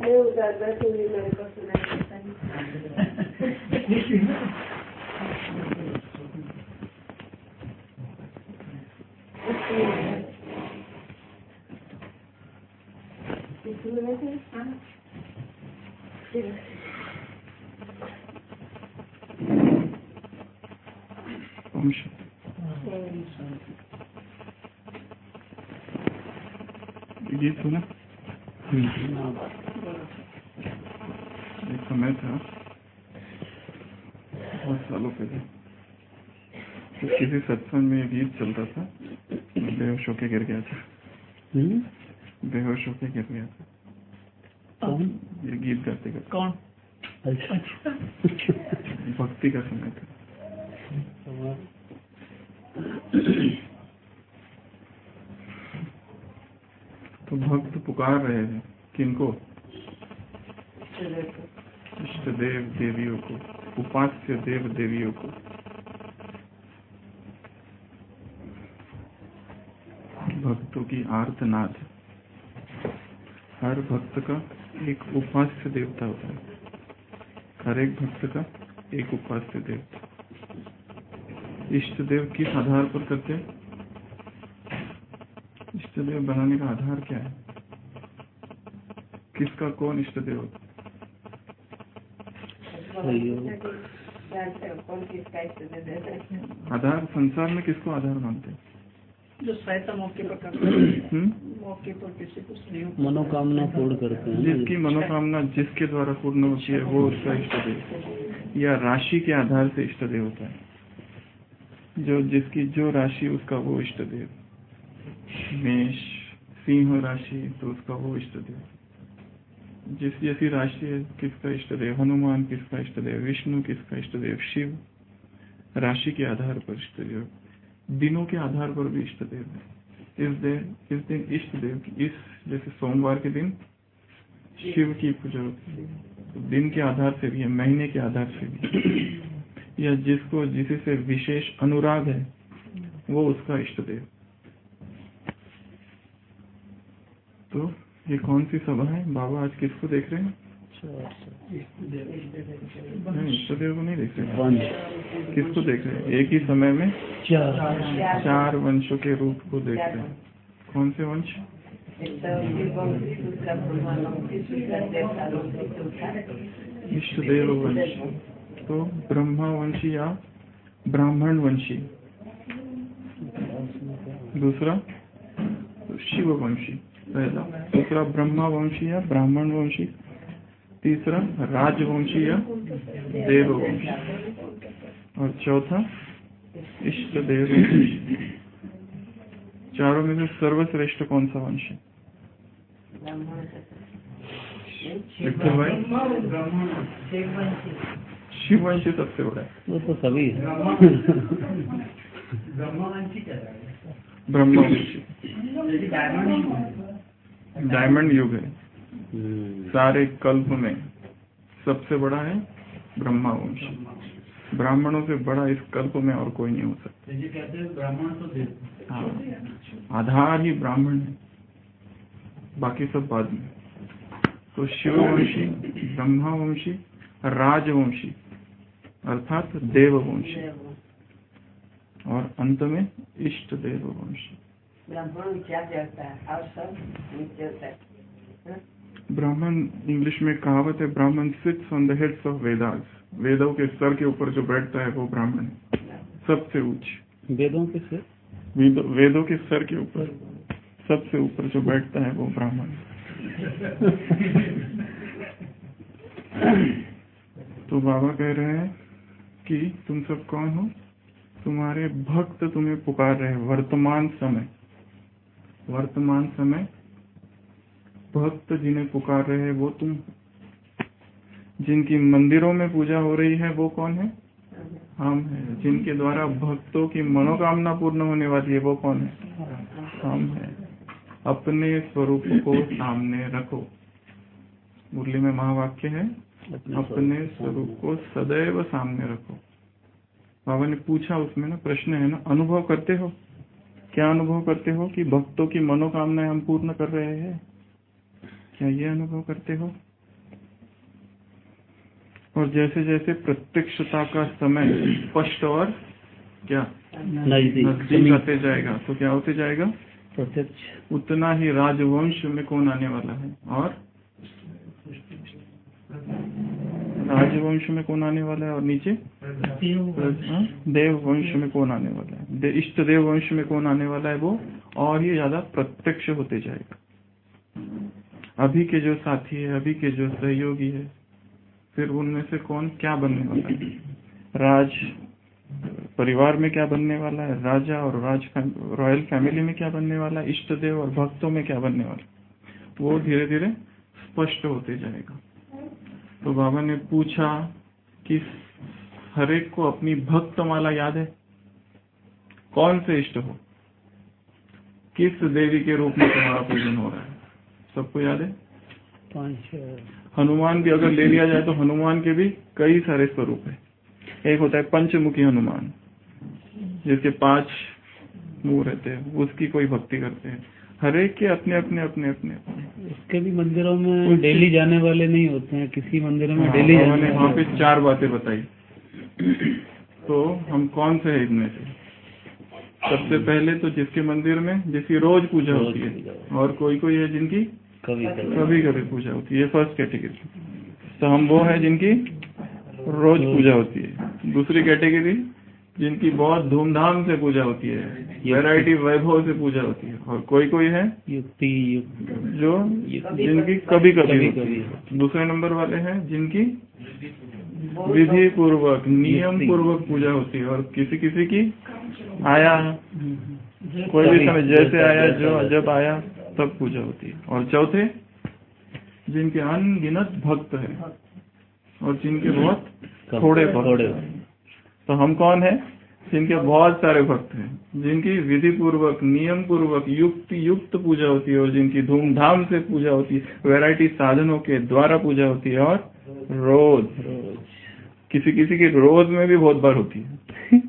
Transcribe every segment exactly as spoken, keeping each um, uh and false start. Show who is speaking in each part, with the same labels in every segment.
Speaker 1: उधर बैठूंगी, मेरे को सुनाई देता नहीं।
Speaker 2: गीत सुना? एक समय था बहुत सालों पहले, तो किसी सत्संग में गीत चलता था, बेहोश होके गिर गया था। बेहोश होके गिर गया था। कौन? ये गीत गाते गाते। कौन? भक्ति का समय था। तो भक्त पुकार रहे हैं किनको? इष्ट देव देवियों को, उपास्य देव देवियों को। भक्तों की आर्तनाद। हर भक्त का एक उपास्य देवता होता है। हर एक भक्त का एक उपास्य देवता। इष्ट देव किस आधार पर करते हैं? इष्ट देव बनाने का आधार क्या है? किसका कौन इष्ट देव होता है? आधार संसार में किसको आधार मानते हैं?
Speaker 3: जो सहायता मौके पर करते हैं, मौके पर किसी को मनोकामना पूर्ण करते हैं।
Speaker 2: जिसकी मनोकामना जिसके द्वारा पूर्ण होती है वो उसका इष्ट देव, या राशि के आधार से इष्ट देव होता है। जो जिसकी जो राशि उसका वो इष्ट देव। मेष सिंह राशि तो उसका वो इष्ट देव। जिस जैसी राशि है किसका इष्ट देव? हनुमान किसका इष्ट देव? विष्णु किसका इष्ट देव? शिव। राशि के आधार पर इष्ट देव, दिनों के आधार पर भी इष्ट देव है। इस दिन इस दिन इष्ट देव की, इस जैसे सोमवार के दिन शिव की पूजा होती है, तो दिन के आधार से भी है, महीने के आधार से भी, या जिसको जिससे विशेष अनुराग है वो उसका इष्ट देव। तो ये कौन सी सभा है? बाबा आज किसको देख रहे हैं? नहीं, इष्ट देव को नहीं देख रहे। किसको देख रहे हैं? एक ही समय में चार चार वंशों के रूप को देख रहे हैं। कौन से वंश? इष्ट देव वंश। तो ब्रह्मा वंशी या ब्राह्मण वंशी। दूसरा शिव वंशी। पहला। दूसरा ब्रह्मा वंशी या ब्राह्मण वंशी। तीसरा राजवंशी या देववंशी। और चौथा इष्ट देव। चारों में से सर्वश्रेष्ठ कौन सा वंश है? भाई शिववंशी सबसे बड़ा है।
Speaker 3: वो तो सभी
Speaker 2: ब्रह्मवंशी डायमंड युग है। सारे कल्प में सबसे बड़ा है ब्रह्मवंश। ब्राह्मणों से बड़ा इस कल्प में और कोई नहीं हो सकता। ये कहते हैं ब्राह्मण तो हाँ, आधार ही ब्राह्मण है, बाकी सब बाद में। तो शिववंशी, ब्रह्मवंशी, राजवंशी अर्थात देववंशी, और अंत में इष्ट देववंशी।
Speaker 1: ब्राह्मण क्या जाता है और सब जाता है।
Speaker 2: ब्राह्मण इंग्लिश में कहावत है, Brahmin sits on the heads of Vedas. वेदों के सर के ऊपर जो बैठता है वो ब्राह्मण है, सबसे उच्च।
Speaker 3: वेदों के सर
Speaker 2: वेदों, वेदों के सर के ऊपर सबसे ऊपर जो बैठता है वो ब्राह्मण है। तो बाबा कह रहे हैं कि तुम सब कौन हो? तुम्हारे भक्त तुम्हें पुकार रहे हैं। वर्तमान समय वर्तमान समय भक्त जिन्हें पुकार रहे हैं वो तुम। जिनकी मंदिरों में पूजा हो रही है वो कौन है? हम हैं। जिनके द्वारा भक्तों की मनोकामना पूर्ण होने वाली है वो कौन है? हम हैं। अपने स्वरूप को सामने रखो। मुरली में महावाक्य है, अपने स्वरूप को सदैव सामने रखो। बाबा ने पूछा, उसमें ना प्रश्न है ना, अनुभव करते हो? क्या अनुभव करते हो कि भक्तों की मनोकामनाएं हम पूर्ण कर रहे हैं? क्या ये अनुभव करते हो? और जैसे जैसे प्रत्यक्षता का समय स्पष्ट और क्या
Speaker 3: नजदीक
Speaker 2: नजदीक आते जाएगा तो क्या होते जाएगा,
Speaker 3: प्रत्यक्ष
Speaker 2: उतना ही राजवंश में कौन आने वाला है, और राजवंश में कौन आने वाला है, और नीचे देव वंश में कौन आने वाला है, दे, इष्ट देव वंश में कौन आने वाला है, वो और ही ज्यादा प्रत्यक्ष होते जाएगा। अभी के जो साथी है, अभी के जो सहयोगी है, फिर उनमें से कौन क्या बनने वाला है, राज परिवार में क्या बनने वाला है, राजा और राज रॉयल फैमिली में क्या बनने वाला है, इष्ट देव और भक्तों में क्या बनने वाला, वो धीरे धीरे स्पष्ट होते जाएगा। तो बाबा ने पूछा कि हरेक को अपनी भक्त माला याद है, कौन से इष्ट हो, किस देवी के रूप में तुम्हारा पूजन हो रहा है, सबको याद है?
Speaker 3: पांच
Speaker 2: हनुमान भी अगर ले लिया जाए तो हनुमान के भी कई सारे स्वरूप है। एक होता है पंचमुखी हनुमान, जिसके पांच मुंह रहते हैं, उसकी कोई भक्ति करते हैं। हर एक के अपने अपने अपने अपने
Speaker 3: उसके भी मंदिरों में डेली जाने वाले नहीं होते हैं, किसी मंदिर में डेली
Speaker 2: हाँ, जाने वहाँ पे चार बातें बताई। तो हम कौन से हैं इनमें से? सबसे पहले तो जिसके मंदिर में जिसकी रोज पूजा होती है, और कोई कोई है जिनकी
Speaker 3: कभी
Speaker 2: कभी कभी पूजा होती है, फर्स्ट कैटेगरी। तो हम वो है जिनकी रोज पूजा होती है। दूसरी कैटेगरी जिनकी बहुत धूमधाम से पूजा होती है, वैरायटी वैभव से पूजा होती है। और कोई कोई है
Speaker 3: युक्ति
Speaker 2: जो जिनकी कभी कभी होती है। दूसरे नंबर वाले हैं जिनकी विधि पूर्वक नियम पूर्वक पूजा होती है, और किसी किसी की आया कोई भी समय जैसे आया जो जब आया तब पूजा होती है। और चौथे जिनके अनगिनत भक्त है और जिनके बहुत थोड़े भक्त हैं। तो हम कौन है? जिनके बहुत सारे भक्त हैं, जिनकी विधि पूर्वक नियम पूर्वक युक्त युक्त पूजा होती है, और जिनकी धूमधाम से पूजा होती है, वैरायटी साधनों के द्वारा पूजा होती है, और रोज किसी किसी की रोज में भी बहुत बार होती है।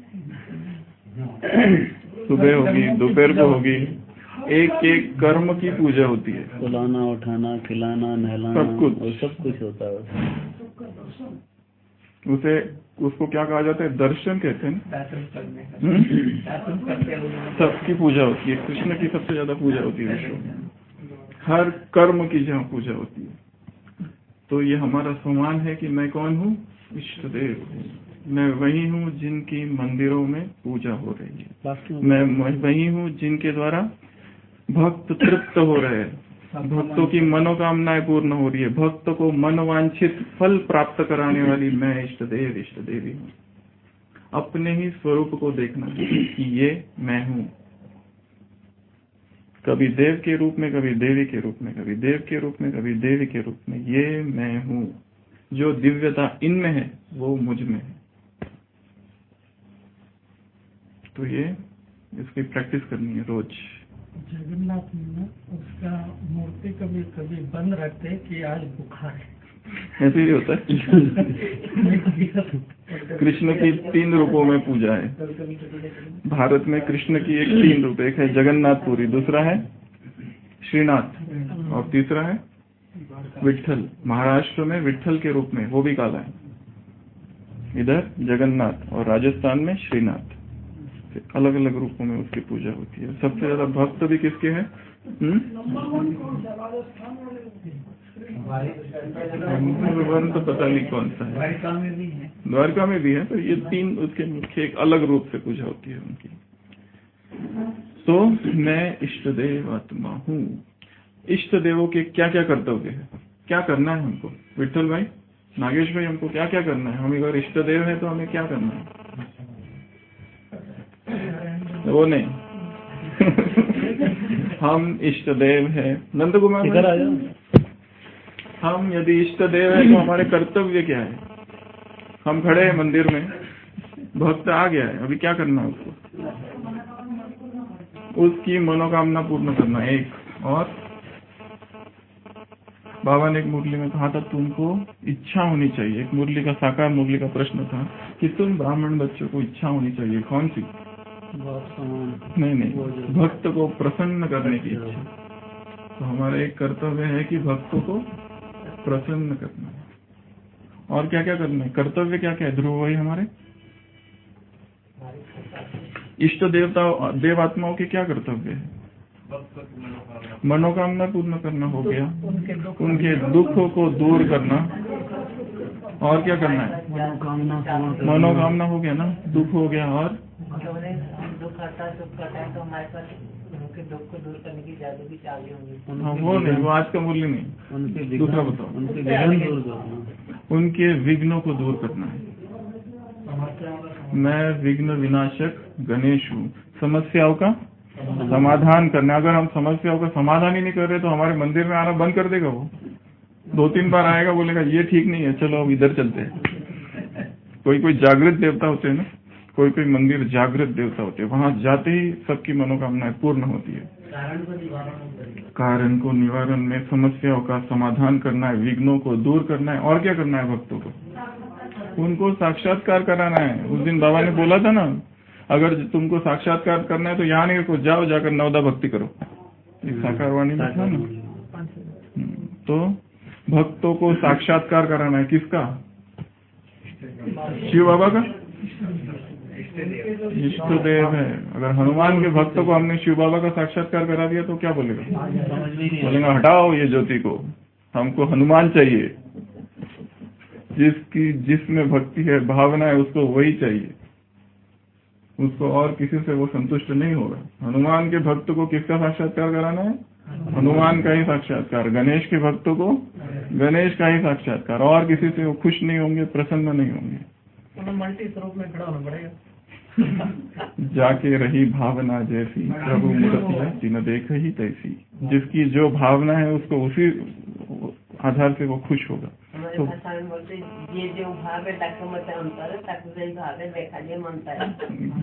Speaker 2: सुबह होगी, दोपहर को होगी, एक एक कर्म की पूजा होती है।
Speaker 3: सुलाना, उठाना, खिलाना, नहलाना,
Speaker 2: सब कुछ
Speaker 3: और सब कुछ होता है।
Speaker 2: उसे उसको क्या कहा जाता है? दर्शन कहते हैं। सबकी पूजा होती है। कृष्ण की सबसे ज्यादा पूजा होती है विश्व में, हर कर्म की जहाँ पूजा होती है। तो ये हमारा सम्मान है कि मैं कौन हूँ? इष्ट देव। मैं वही हूँ जिनकी मंदिरों में पूजा हो रही है। मैं वही हूँ जिनके द्वारा भक्त तृप्त हो रहे हैं, भक्तों की मनोकामनाएं पूर्ण हो रही है, भक्त को मनोवांछित फल प्राप्त कराने वाली मैं इष्ट देव इष्ट देवी हूँ। अपने ही स्वरूप को देखना कि ये मैं हूँ, कभी देव के रूप में, कभी देवी के रूप में, कभी देव के रूप में, कभी देवी के रूप में। ये मैं हूँ। जो दिव्यता इनमें है वो मुझ में है। तो ये इसकी प्रैक्टिस करनी है रोज।
Speaker 4: जगन्नाथ में उसका मूर्ति कभी कभी बंद रखते हैं कि आज बुखार है,
Speaker 2: ऐसे ही होता है। कृष्ण की तीन रूपों में पूजा है भारत में। कृष्ण की एक तीन रूप, एक है जगन्नाथपुरी, दूसरा है श्रीनाथ, और तीसरा है विट्ठल। महाराष्ट्र में विट्ठल के रूप में, वो भी काला है। इधर जगन्नाथ और राजस्थान में श्रीनाथ। अलग अलग रूपों में उसकी पूजा होती है। सबसे ज्यादा भक्त भी किसके हैं? भगवान तो पता नहीं कौन सा है, द्वारका में भी है। तो ये तीन उसके मुख्य एक अलग रूप से पूजा होती है उनकी। तो मैं इष्ट देव आत्मा हूँ। इष्ट देवों के क्या क्या कर्तव्य है, क्या करना है हमको? विट्ठल भाई, नागेश भाई, हमको क्या क्या करना है? हम अगर इष्ट देव है तो हमें क्या करना है? वो नहीं। हम इष्ट देव है। नंद कुमार, हम यदि इष्ट देव है तो हमारे कर्तव्य क्या है? हम खड़े हैं मंदिर में, भक्त आ गया है, अभी क्या करना है उसको? उसकी मनोकामना पूर्ण करना एक। और बाबा ने एक मुरली में कहा था तुमको इच्छा होनी चाहिए। एक मुरली का साकार मुरली का प्रश्न था कि तुम ब्राह्मण बच्चों को इच्छा होनी चाहिए, कौन सी? नहीं नहीं, भक्त को प्रसन्न करने की इच्छा। तो हमारा एक कर्तव्य है कि भक्तों को प्रसन्न करना है। और क्या क्या करना है? कर्तव्य क्या क्या है? ध्रुव वही हमारे इष्ट देवता देव आत्माओं के क्या कर्तव्य है? मनोकामना पूर्ण करना हो गया, उनके दुखों को दूर करना, और क्या करना है? मनोकामना हो गया ना, दुख हो गया, और
Speaker 1: दुख आता है सुख आता है तो हमारे पास उनके दुख को दूर करने की जादू की चाबी होंगी।
Speaker 2: हाँ, वो नहीं, वो आज का मूल्य नहीं।
Speaker 3: उनके
Speaker 2: दूसरा बताओ।
Speaker 3: उनके विघ्न दूर करना,
Speaker 2: उनके विघ्नों को दूर करना है। मैं विघ्न विनाशक गणेश हूँ। समस्याओं का समाधान करना। अगर हम समस्याओं का समाधान ही नहीं कर रहे तो हमारे मंदिर में आना बंद कर देगा। वो दो तीन बार आएगा, बोलेगा ये ठीक नहीं है, चलो अब इधर चलते हैं। कोई कोई जागृत देवता होते हैं ना, कोई कोई मंदिर जागृत देवता होते हैं, वहां जाते ही सबकी मनोकामनाएं पूर्ण होती है। कारण को निवारण में समस्याओं का समाधान करना है, विघ्नों को दूर करना है, और क्या करना है? भक्तों को उनको साक्षात्कार कराना है। उस दिन बाबा ने बोला था ना, अगर तुमको साक्षात्कार करना है तो यहाँ नहीं को जाओ, जाकर नवदा भक्ति करो। साकारवाणी में था ना। तो भक्तों को साक्षात्कार कराना है। किसका? शिव बाबा का इष्ट देव है। अगर हनुमान के भक्तों को हमने शिव बाबा का साक्षात्कार करा दिया तो क्या बोलेगा? बोलेगा हटाओ ये ज्योति को, हमको हनुमान चाहिए। जिसकी जिसमें भक्ति है, भावना है, उसको वही चाहिए, उसको और किसी से वो संतुष्ट नहीं होगा। हनुमान के भक्त को किसका साक्षात्कार कराना है? हनुमान का ही साक्षात्कार। गणेश के भक्तों को गणेश का ही साक्षात्कार, और किसी से वो खुश नहीं होंगे, प्रसन्न नहीं होंगे।
Speaker 4: मल्टी स्वरूप में खड़ा होना पड़ेगा।
Speaker 2: जाके रही भावना जैसी, प्रभु मूर्ति है जिन देख ही तैसी। जिसकी जो भावना है उसको उसी आधार से वो खुश होगा।
Speaker 1: तो बोलते ये जो भाव है ताकि मत अंतर ताकि सही भाव है देखा ये मनता है।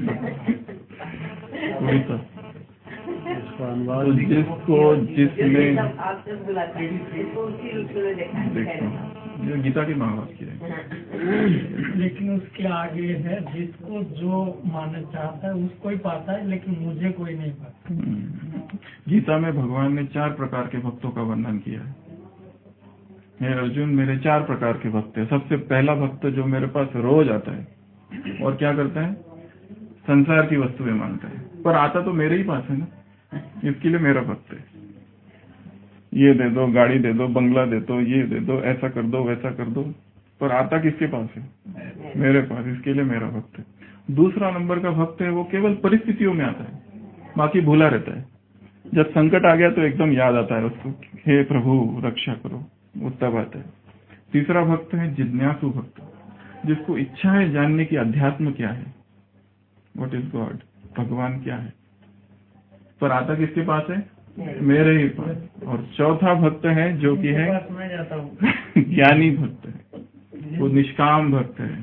Speaker 2: तो जिसको जिसमें
Speaker 1: आपसे बुलाते हैं उसी रूप में देखा।
Speaker 2: ये गीता की महावाक्य है।
Speaker 4: लेकिन उसके आगे है, जिसको जो मानना चाहता है उसको ही पाता है, लेकिन मुझे कोई नहीं पाता।
Speaker 2: गीता में भगवान ने चार प्रकार के भक्तों का वर्णन किया है। हे अर्जुन, मेरे चार प्रकार के भक्त हैं। सबसे पहला भक्त जो मेरे पास रोज आता है और क्या करता है? संसार की वस्तुएं मांगता है, पर आता तो मेरे ही पास है ना, इसके लिए मेरा भक्त है। ये दे दो, गाड़ी दे दो, बंगला दे दो, ये दे दो, ऐसा कर दो, वैसा कर दो, पर आता किसके पास है? मेरे पास, इसके लिए मेरा भक्त है। दूसरा नंबर का भक्त है वो केवल परिस्थितियों में आता है, बाकी भूला रहता है। जब संकट आ गया तो एकदम याद आता है उसको, हे प्रभु रक्षा करो, वो तब आता है। तीसरा भक्त है जिज्ञासु भक्त, जिसको इच्छा है जानने की अध्यात्म क्या है, व्हाट इज गॉड, भगवान क्या है, पर आता किसके पास है? मेरे ही पास। और चौथा भक्त है जो कि है ज्ञानी भक्त है, वो निष्काम भक्त है,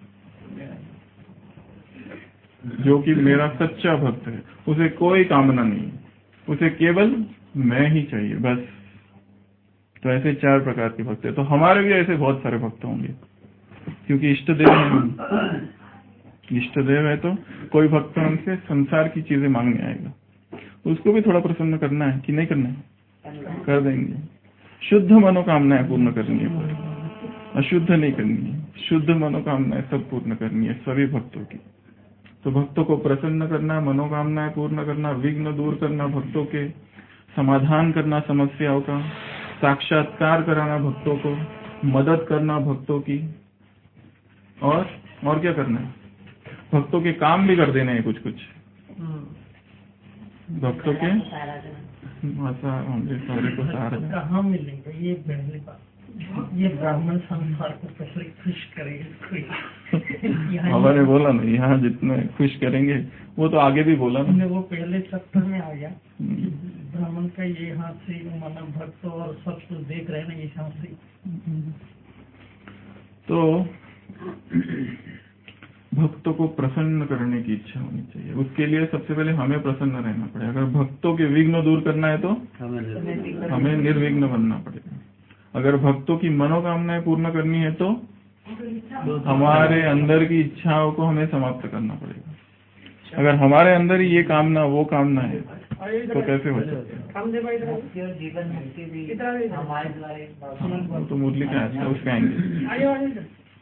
Speaker 2: जो कि मेरा सच्चा भक्त है। उसे कोई कामना नहीं, उसे केवल मैं ही चाहिए बस। तो ऐसे चार प्रकार के भक्त है। तो हमारे भी ऐसे बहुत सारे भक्त होंगे, क्योंकि इष्ट देव है। इष्ट देव है तो कोई भक्त हमसे संसार की चीजें मांगने आएगा, उसको भी थोड़ा प्रसन्न करना है कि नहीं करना है? कर देंगे। शुद्ध मनोकामनाएं पूर्ण करनी है, अशुद्ध नहीं करनी है, शुद्ध मनोकामनाएं सब पूर्ण करनी है सभी भक्तों की। तो भक्तों को प्रसन्न करना, मनोकामनाएं पूर्ण करना, विघ्न दूर करना, भक्तों के समाधान करना, समस्याओं का साक्षात्कार कराना, भक्तों को मदद करना, भक्तों की, और और क्या करना है? भक्तों के काम भी कर देने हैं कुछ कुछ। भक्तों के सारे को सहारा
Speaker 4: कहाँ मिलेगा? ये पहली बात, ये ब्राह्मण संसार को पहले खुश करेंगे।
Speaker 2: हमारे बोला ना, यहाँ जितने खुश करेंगे, वो तो आगे भी बोला ना,
Speaker 4: वो पहले सप्ताह में आ गया। ब्राह्मण का ये यहाँ से माना भक्त और सब कुछ देख रहे हैं ना, यहाँ से।
Speaker 2: तो भक्तों को प्रसन्न करने की इच्छा होनी चाहिए। उसके लिए सबसे पहले हमें प्रसन्न रहना पड़ेगा। अगर भक्तों के विघ्न दूर करना है तो हमें निर्विघ्न बनना पड़ेगा। अगर भक्तों की मनोकामनाएं पूर्ण करनी है तो हमारे अंदर की इच्छाओं को हमें समाप्त करना पड़ेगा। अगर हमारे अंदर ही ये कामना वो कामना है तो कैसे हो सकता है?
Speaker 1: मुक्ति और जीवन मुक्ति भी हमारे द्वारा ही बाबा।
Speaker 2: वो तो मुरली का है, उसके आएंगे।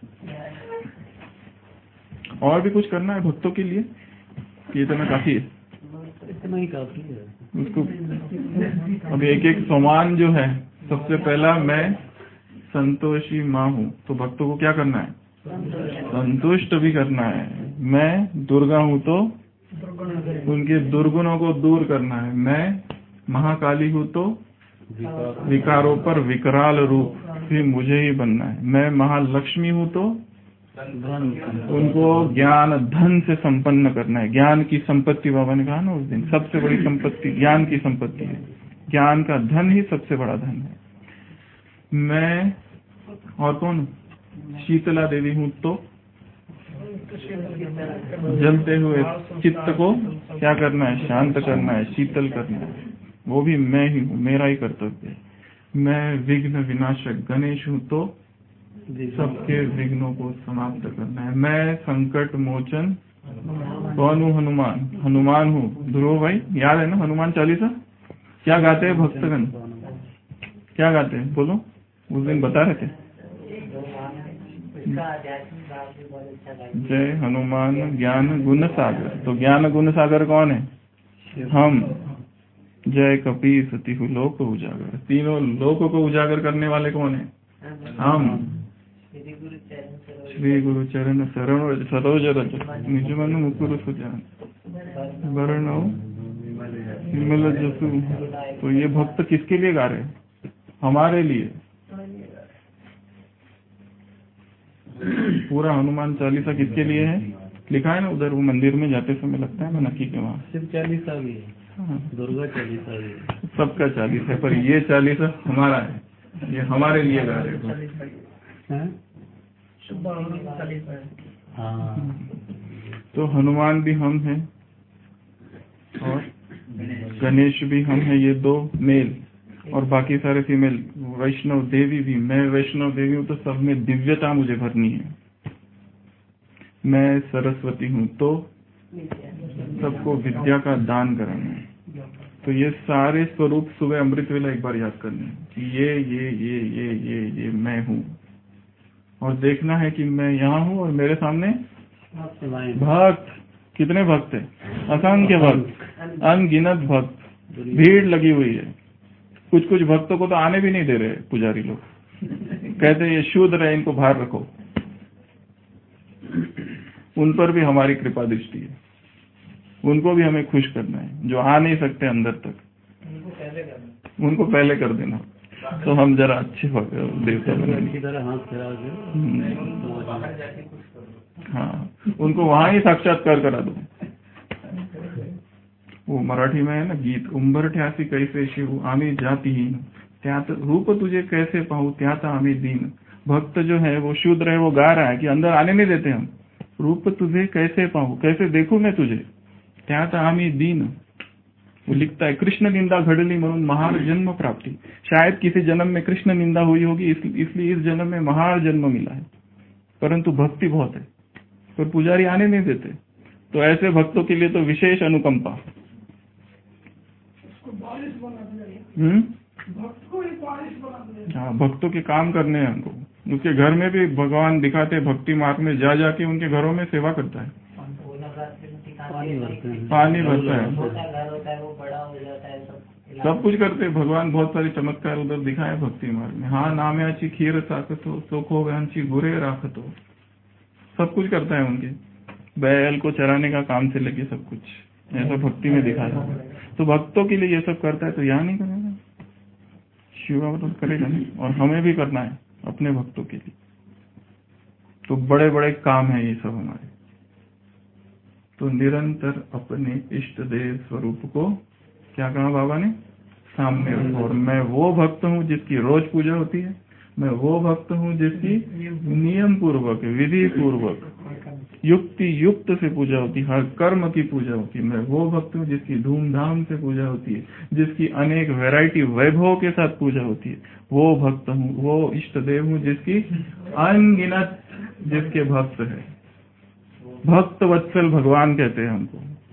Speaker 2: और भी कुछ करना है भक्तों के लिए? ये इतना काफी है?
Speaker 3: इतना ही काफी है
Speaker 2: उसको। अब एक एक सोमान जो है, सबसे पहला मैं संतोषी माँ हूँ, तो भक्तों को क्या करना है? संतुष्ट भी करना है। मैं दुर्गा हूँ तो उनके दुर्गुणों को दूर करना है। मैं महाकाली हूँ तो विकारों पर विकराल रूप भी मुझे ही बनना है। मैं महालक्ष्मी हूँ तो उनको ज्ञान धन से संपन्न करना है। ज्ञान की संपत्ति, बाबा ने कहा ना उस दिन, सबसे बड़ी संपत्ति ज्ञान की संपत्ति है। ज्ञान का धन ही सबसे बड़ा धन है। मैं और कौन? शीतला देवी हूँ तो जलते हुए चित्त को क्या करना है? शांत करना है, शीतल करना है। वो भी मैं ही हूँ, मेरा ही कर्तव्य है। मैं विघ्न विनाशक गणेश हूँ तो सबके विघ्नों को समाप्त करना है। मैं संकट मोचन कौन हूँ? हनुमान। हनुमान हूँ। ध्रुव भाई याद है ना हनुमान चालीसा? क्या गाते हैं भक्तगण? क्या गाते हैं बोलो? उस दिन बता रहे थे। जय हनुमान ज्ञान गुण सागर। तो ज्ञान गुण सागर कौन है? हम। जय कपीस तिहु लोक उजागर। तीनों लोकों को उजागर करने वाले कौन है? हम। श्री गुरु चरण शरण सरोज रज निज मन मुकुर सुजान वरण विमल जसु। तो ये भक्त किसके लिए गा रहे? हमारे लिए। पूरा हनुमान चालीसा किसके लिए है? लिखा है ना उधर, वो मंदिर में जाते समय लगता है ना नक्की के वहाँ।
Speaker 3: शिव चालीसा भी है, दुर्गा चालीसा भी है,
Speaker 2: सबका चालीसा है, पर ये चालीसा हमारा है, ये हमारे लिए गा रहे हैं।
Speaker 3: हाँ।
Speaker 2: तो हनुमान भी हम हैं और गणेश भी हम हैं, ये दो मेल, और बाकी सारे फीमेल। वैष्णव देवी भी, मैं वैष्णव देवी हूँ तो सब में दिव्यता मुझे भरनी है। मैं सरस्वती हूँ तो सबको विद्या का दान कराना है। तो ये सारे स्वरूप सुबह अमृत वेला एक बार याद करने हैं कि ये ये ये ये ये ये मैं हूँ, और देखना है कि मैं यहाँ हूँ और मेरे सामने भक्त। कितने भक्त है? असंख्य भक्त, अनगिनत भक्त, भीड़ लगी हुई है। कुछ कुछ भक्तों को तो आने भी नहीं दे रहे पुजारी लोग, कहते हैं ये शूद्र है, इनको बाहर रखो। उन पर भी हमारी कृपा दृष्टि है, उनको भी हमें खुश करना है। जो आ नहीं सकते अंदर तक, उनको पहले कर देना, तो हम जरा अच्छे देवता बनेंगे। हाँ, उनको वहां ही साक्षात्कार करा दो। वो मराठी में है ना गीत, उंबरठ्यासी कैसे शिव आम्ही जातीहीन, त्यात रूप तुझे कैसे पाहू त्यात आम्ही दीन। भक्त जो है वो शूद्र है, वो गा रहा है कि अंदर आने नहीं देते हम। रूप तुझे कैसे पाहू, कैसे देखूं मैं तुझे, त्यात आम्ही दीन। वो लिखता है कृष्ण निंदा घडली म्हणून महार जन्म प्राप्ति। शायद किसी जन्म में कृष्ण निंदा हुई होगी, इसलिए इस जन्म में महार जन्म मिला है, परंतु भक्ति बहुत है, पर पुजारी आने नहीं देते। तो ऐसे भक्तों के लिए तो विशेष अनुकंपा। हम्म हाँ, भक्तों के काम करने हैं हमको। उसके घर में भी भगवान दिखाते, भक्ति मार्ग में जा जाके उनके घरों में सेवा करता है, पानी भरता है, सब कुछ करते हैं भगवान। बहुत सारे चमत्कार उधर दिखाए भक्ति मार्ग में। हाँ, नाम्याची खीर साखतो सोखो वहनची गुरे राखतो, सब कुछ करता है उनके। बैल को चराने का काम से लेके सब कुछ ऐसा भक्ति में दिखाया। तो भक्तों के लिए ये सब करता है, तो यहाँ नहीं करेगा, शिवा तो करेगा नहीं। और हमें भी करना है अपने भक्तों के लिए। तो बड़े बड़े काम है ये सब हमारे। तो निरंतर अपने इष्ट देव स्वरूप को क्या कहा बाबा ने? सामने रखो। और मैं वो भक्त हूँ जिसकी रोज पूजा होती है, मैं वो भक्त हूँ जिसकी नियम पूर्वक, विधि पूर्वक, युक्ति युक्त से पूजा होती है, हर कर्म की पूजा होती है। मैं वो भक्त हूँ जिसकी धूमधाम से पूजा होती है, जिसकी अनेक वैरायटी वैभव के साथ पूजा होती है। वो भक्त हूँ, वो इष्ट देव हूँ जिसकी अनगिनत, जिसके भक्त है। भक्त वत्सल भगवान कहते हैं हमको।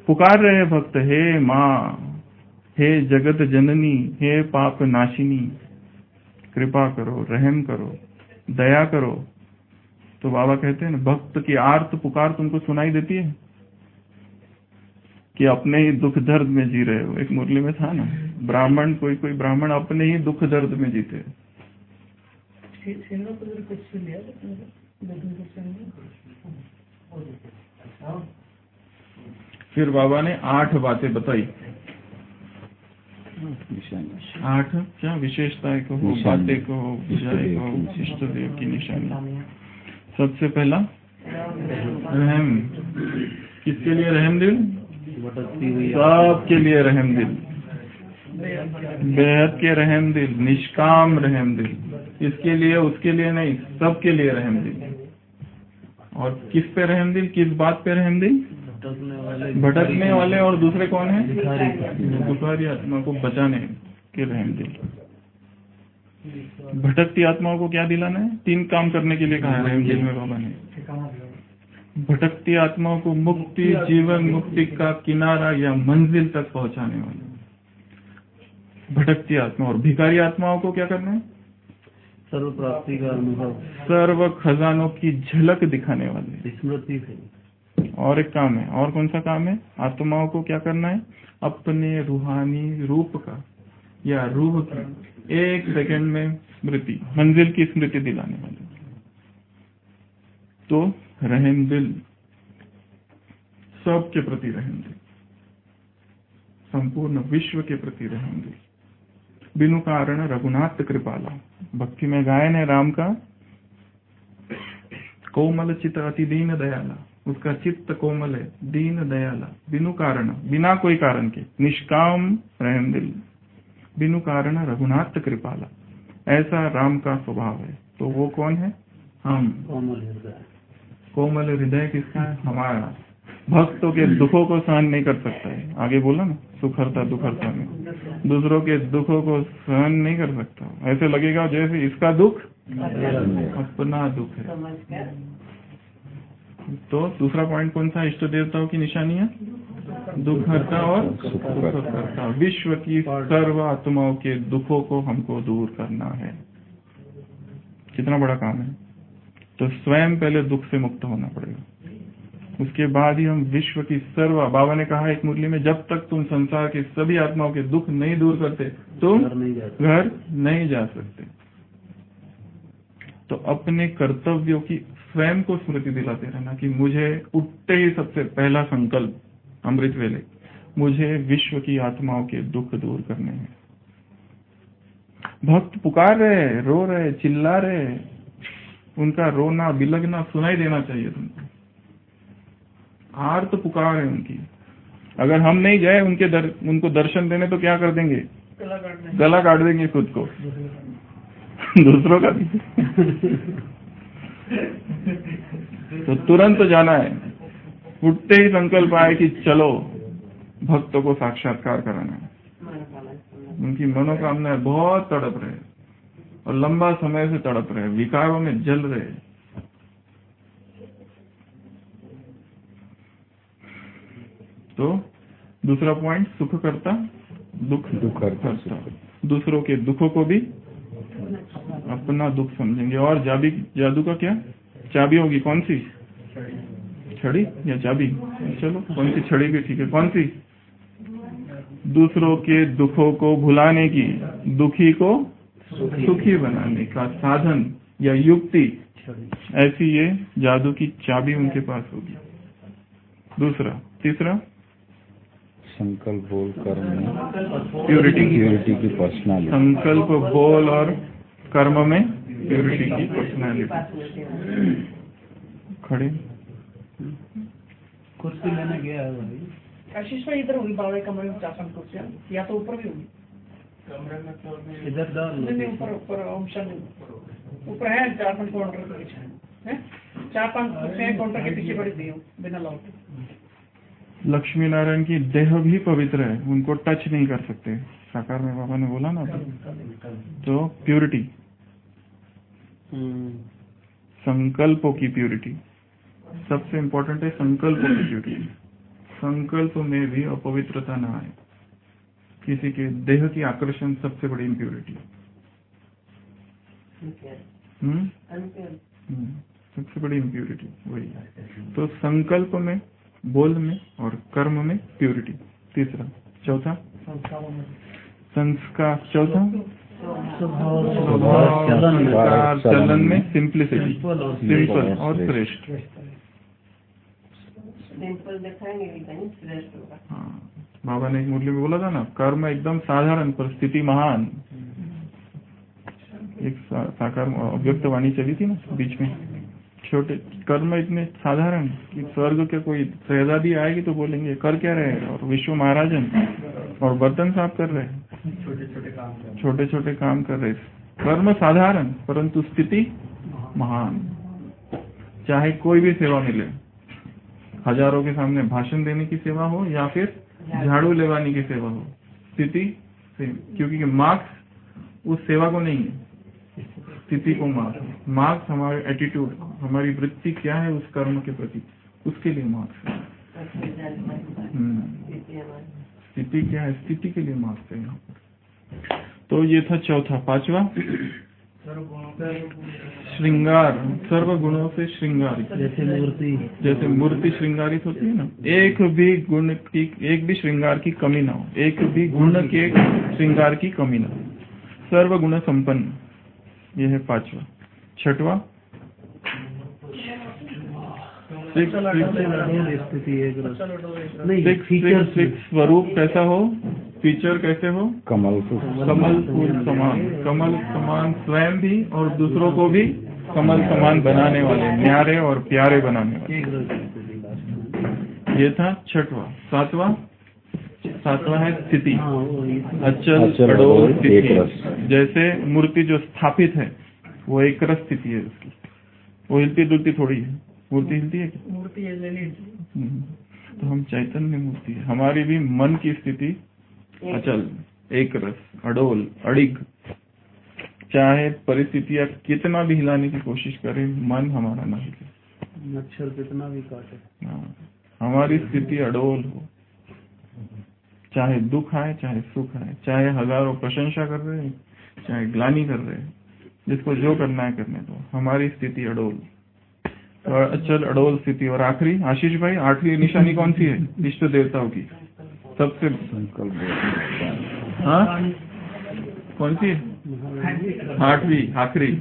Speaker 2: पुकार रहे भक्त, हे माँ, हे जगत जननी, हे पाप नाशिनी, कृपा करो, रहम करो, दया करो। तो बाबा कहते हैं ना, भक्त की आर्त पुकार तुमको सुनाई देती है कि अपने ही दुख दर्द में जी रहे हो। एक मुरली में था ना, ब्राह्मण, कोई कोई ब्राह्मण अपने ही दुख दर्द में जीते। फिर बाबा ने आठ बातें बताई। आठ क्या विशेषताएं कहो, बातें कहो, विजय कहो, इष्ट देव की निशानी। सबसे पहला रहम। किसके लिए रहम दिल? सबके लिए रहम दिल, बेहद के रहम दिल, निष्काम रहम दिल। इसके लिए उसके लिए नहीं, सबके लिए रहम दिल। और किस पे रहम दिल, किस बात पे रहम दिल? भटकने वाले। और दूसरे कौन है? भिखारी आत्मा को बचाने के रहम दिल। भटकती आत्माओं को क्या दिलाना है? तीन काम करने के लिए कहा है रहम दिल में बाबा ने। भटकती आत्माओं को मुक्ति, जीवन मुक्ति का किनारा या मंजिल तक पहुंचाने वाले भटकती आत्मा। और भिखारी आत्माओं को क्या करना है?
Speaker 3: सर्व प्राप्ति का अनुभव,
Speaker 2: सर्व खजानों की झलक दिखाने वाले
Speaker 3: स्मृति से।
Speaker 2: और एक काम है, और कौन सा काम है? आत्माओं को क्या करना है? अपने रूहानी रूप का या रूह की एक सेकंड में स्मृति, मंजिल की स्मृति दिलाने वाले। तो रहम दिल, सबके प्रति रहम दिल, संपूर्ण विश्व के प्रति रहम दिल। बिनु कारण रघुनाथ कृपाला। भक्ति में गायन है राम का, कोमल चित्त अति दीन दयाला। उसका चित्त कोमल है, दीन दयाला, बिनु कारण, बिना कोई कारण के, निष्काम रहम दिल, बिनु कारण रघुनाथ कृपाला। ऐसा राम का स्वभाव है। तो वो कौन है? हम।
Speaker 3: कोमल हृदय।
Speaker 2: कोमल हृदय किसका है? हमारा। भक्तों के दुखों को सहन नहीं कर सकता है। आगे बोला ना, सुख हरता दुख हरता में, दूसरों के दुखों को सहन नहीं कर सकता। ऐसे लगेगा जैसे इसका दुख अपना दुख है। तो दूसरा पॉइंट कौन सा? इष्ट देवताओं की निशानियां, दुख हरता और सुख करता। विश्व की सर्व आत्माओं के दुखों को हमको दूर करना है। कितना बड़ा काम है। तो स्वयं पहले दुख से मुक्त होना पड़ेगा, उसके बाद ही हम विश्व की सर्व, बाबा ने कहा एक मुरली में, जब तक तुम संसार के सभी आत्माओं के दुख नहीं दूर करते तुम घर नहीं जा सकते। तो अपने कर्तव्यों की स्वयं को स्मृति दिलाते रहना कि मुझे उठते ही सबसे पहला संकल्प अमृत वेले, मुझे विश्व की आत्माओं के दुख दूर करने हैं। भक्त पुकार रहे, रो रहे, चिल्ला रहे, उनका रोना बिलगना सुनाई देना चाहिए तुमको। आर्त पुकार है उनकी। अगर हम नहीं गए उनके दर, उनको दर्शन देने तो क्या कर देंगे? गला काट देंगे खुद को, दूसरों का भी। तो तुरंत जाना है। उठते ही संकल्प आए कि चलो भक्तों को साक्षात्कार कराना है। उनकी मनोकामना बहुत तड़प रहे और लंबा समय से तड़प रहे, विकारों में जल रहे। तो दूसरा पॉइंट, सुख करता दुख दुख करता। दूसरों के दुखों को भी अपना दुख समझेंगे। और जाबी, जादू का क्या चाबी होगी? कौन सी? छड़ी या चाबी? चलो कौन सी छड़ी भी ठीक है। कौन सी? दूसरों के दुखों को भुलाने की, दुखी को सुखी बनाने का साधन या युक्ति, ऐसी ये जादू की चाबी उनके पास होगी। दूसरा, तीसरा
Speaker 5: संकल्प बोल कर्म में
Speaker 2: प्योरिटी
Speaker 5: प्योरिटी की पर्सनालिटी।
Speaker 2: संकल्प बोल और कर्म में प्योरिटी की पर्सनालिटी। खड़े
Speaker 3: कुर्सी लेने गया है भाई।
Speaker 6: आशीष भाई इधर होगी बाबा कमरे में, चार कुर्सियां, या तो ऊपर भी होगी।
Speaker 1: कमरे में तो अभी
Speaker 3: इधर डाल
Speaker 6: नहीं, ऊपर ऊपर ओम शांति ऊपर है, चार पांच काउंटर के पीछे है, चार पांच कुर्सियां काउंटर के पीछे पड़ी दी बिना लौट।
Speaker 2: लक्ष्मी नारायण की देह भी पवित्र है, उनको टच नहीं कर सकते। साकार में बाबा ने बोला ना, तो प्योरिटी, संकल्पों की प्योरिटी सबसे इम्पोर्टेंट है। संकल्पों की प्योरिटी, संकल्प में भी अपवित्रता ना आए। किसी के देह की आकर्षण सबसे बड़ी इम्प्योरिटी। हम्म सबसे बड़ी इम्प्योरिटी वही। तो संकल्प में, बोल में और कर्म में प्योरिटी। तीसरा। चौथा संस्कार। चौथा स्वभाव, संस्कार, चलन में सिंप्लिसिटी, सिंपल और श्रेष्ठ।
Speaker 1: सिंपल दिखाएंगे भी कहीं श्रेष्ठ होगा।
Speaker 2: हाँ, बाबा ने एक मुरली में बोला था ना, कर्म एकदम साधारण पर स्थिति महान। एक साकार अव्यक्त वाणी चली थी ना बीच में। छोटे कर्म इतने साधारण कि स्वर्ग के कोई शहजादी आएगी तो बोलेंगे कर क्या रहे, और विश्व महाराजन और बर्तन साफ कर रहे, छोटे छोटे काम छोटे छोटे काम कर रहे। कर्म साधारण परंतु स्थिति महान। चाहे कोई भी सेवा मिले, हजारों के सामने भाषण देने की सेवा हो या फिर झाड़ू लेवाने की सेवा हो, स्थिति सेम। क्योंकि मार्क्स उस सेवा को नहीं है, स्थिति को मार्क्स। मार्क्स हमारे एटीट्यूड, हमारी वृत्ति क्या है उस कर्म के प्रति, उसके लिए मार्क्स है। स्थिति क्या है, स्थिति के लिए मार्क्स है यहाँ पर। तो ये था चौथा। पांचवा श्रृंगार, सर्व गुणों से श्रृंगारित। जैसे मूर्ति जैसे मूर्ति श्रृंगारित होती है ना, एक भी गुण की, एक भी श्रृंगार की कमी ना हो, एक भी गुण के श्रृंगार की कमी ना हो, सर्व गुण संपन्न। यह है पांचवा। छठवा स्वरूप कैसा हो, फीचर कैसे हो,
Speaker 5: कमल
Speaker 2: कमल फूल समान, कमल समान स्वयं भी और दूसरों को भी कमल समान बनाने वाले, न्यारे और प्यारे बनाने वाले। ये था छठवा। सातवां सातवां है स्थिति, अचल अडोल स्थिति। जैसे मूर्ति जो स्थापित है वो एक रस स्थिति है उसकी, वो हिलती डुलती थोड़ी है। मूर्ति हिलती है क्या?
Speaker 6: मूर्ति है।
Speaker 2: तो हम चैतन्य मूर्ति है। हमारी भी मन की स्थिति अचल, एक रस, अडोल, अड़िग। चाहे परिस्थितियां कितना भी हिलाने की कोशिश करें, मन हमारा ना हिले,
Speaker 3: मच्छर कितना भी काटे।
Speaker 2: हाँ, हमारी स्थिति अडोल हो। चाहे दुख आए, चाहे सुख आए, चाहे हजारों प्रशंसा कर रहे हैं, चाहे ग्लानि कर रहे हैं, जिसको जो करना है करने दो, हमारी स्थिति अडोल। तो अचल अडोल स्थिति। और आखिरी आशीष भाई, आठवीं निशानी कौन सी है इष्ट देवताओं की? सबसे हाँ कौन सी है? आठवीं आखिरी।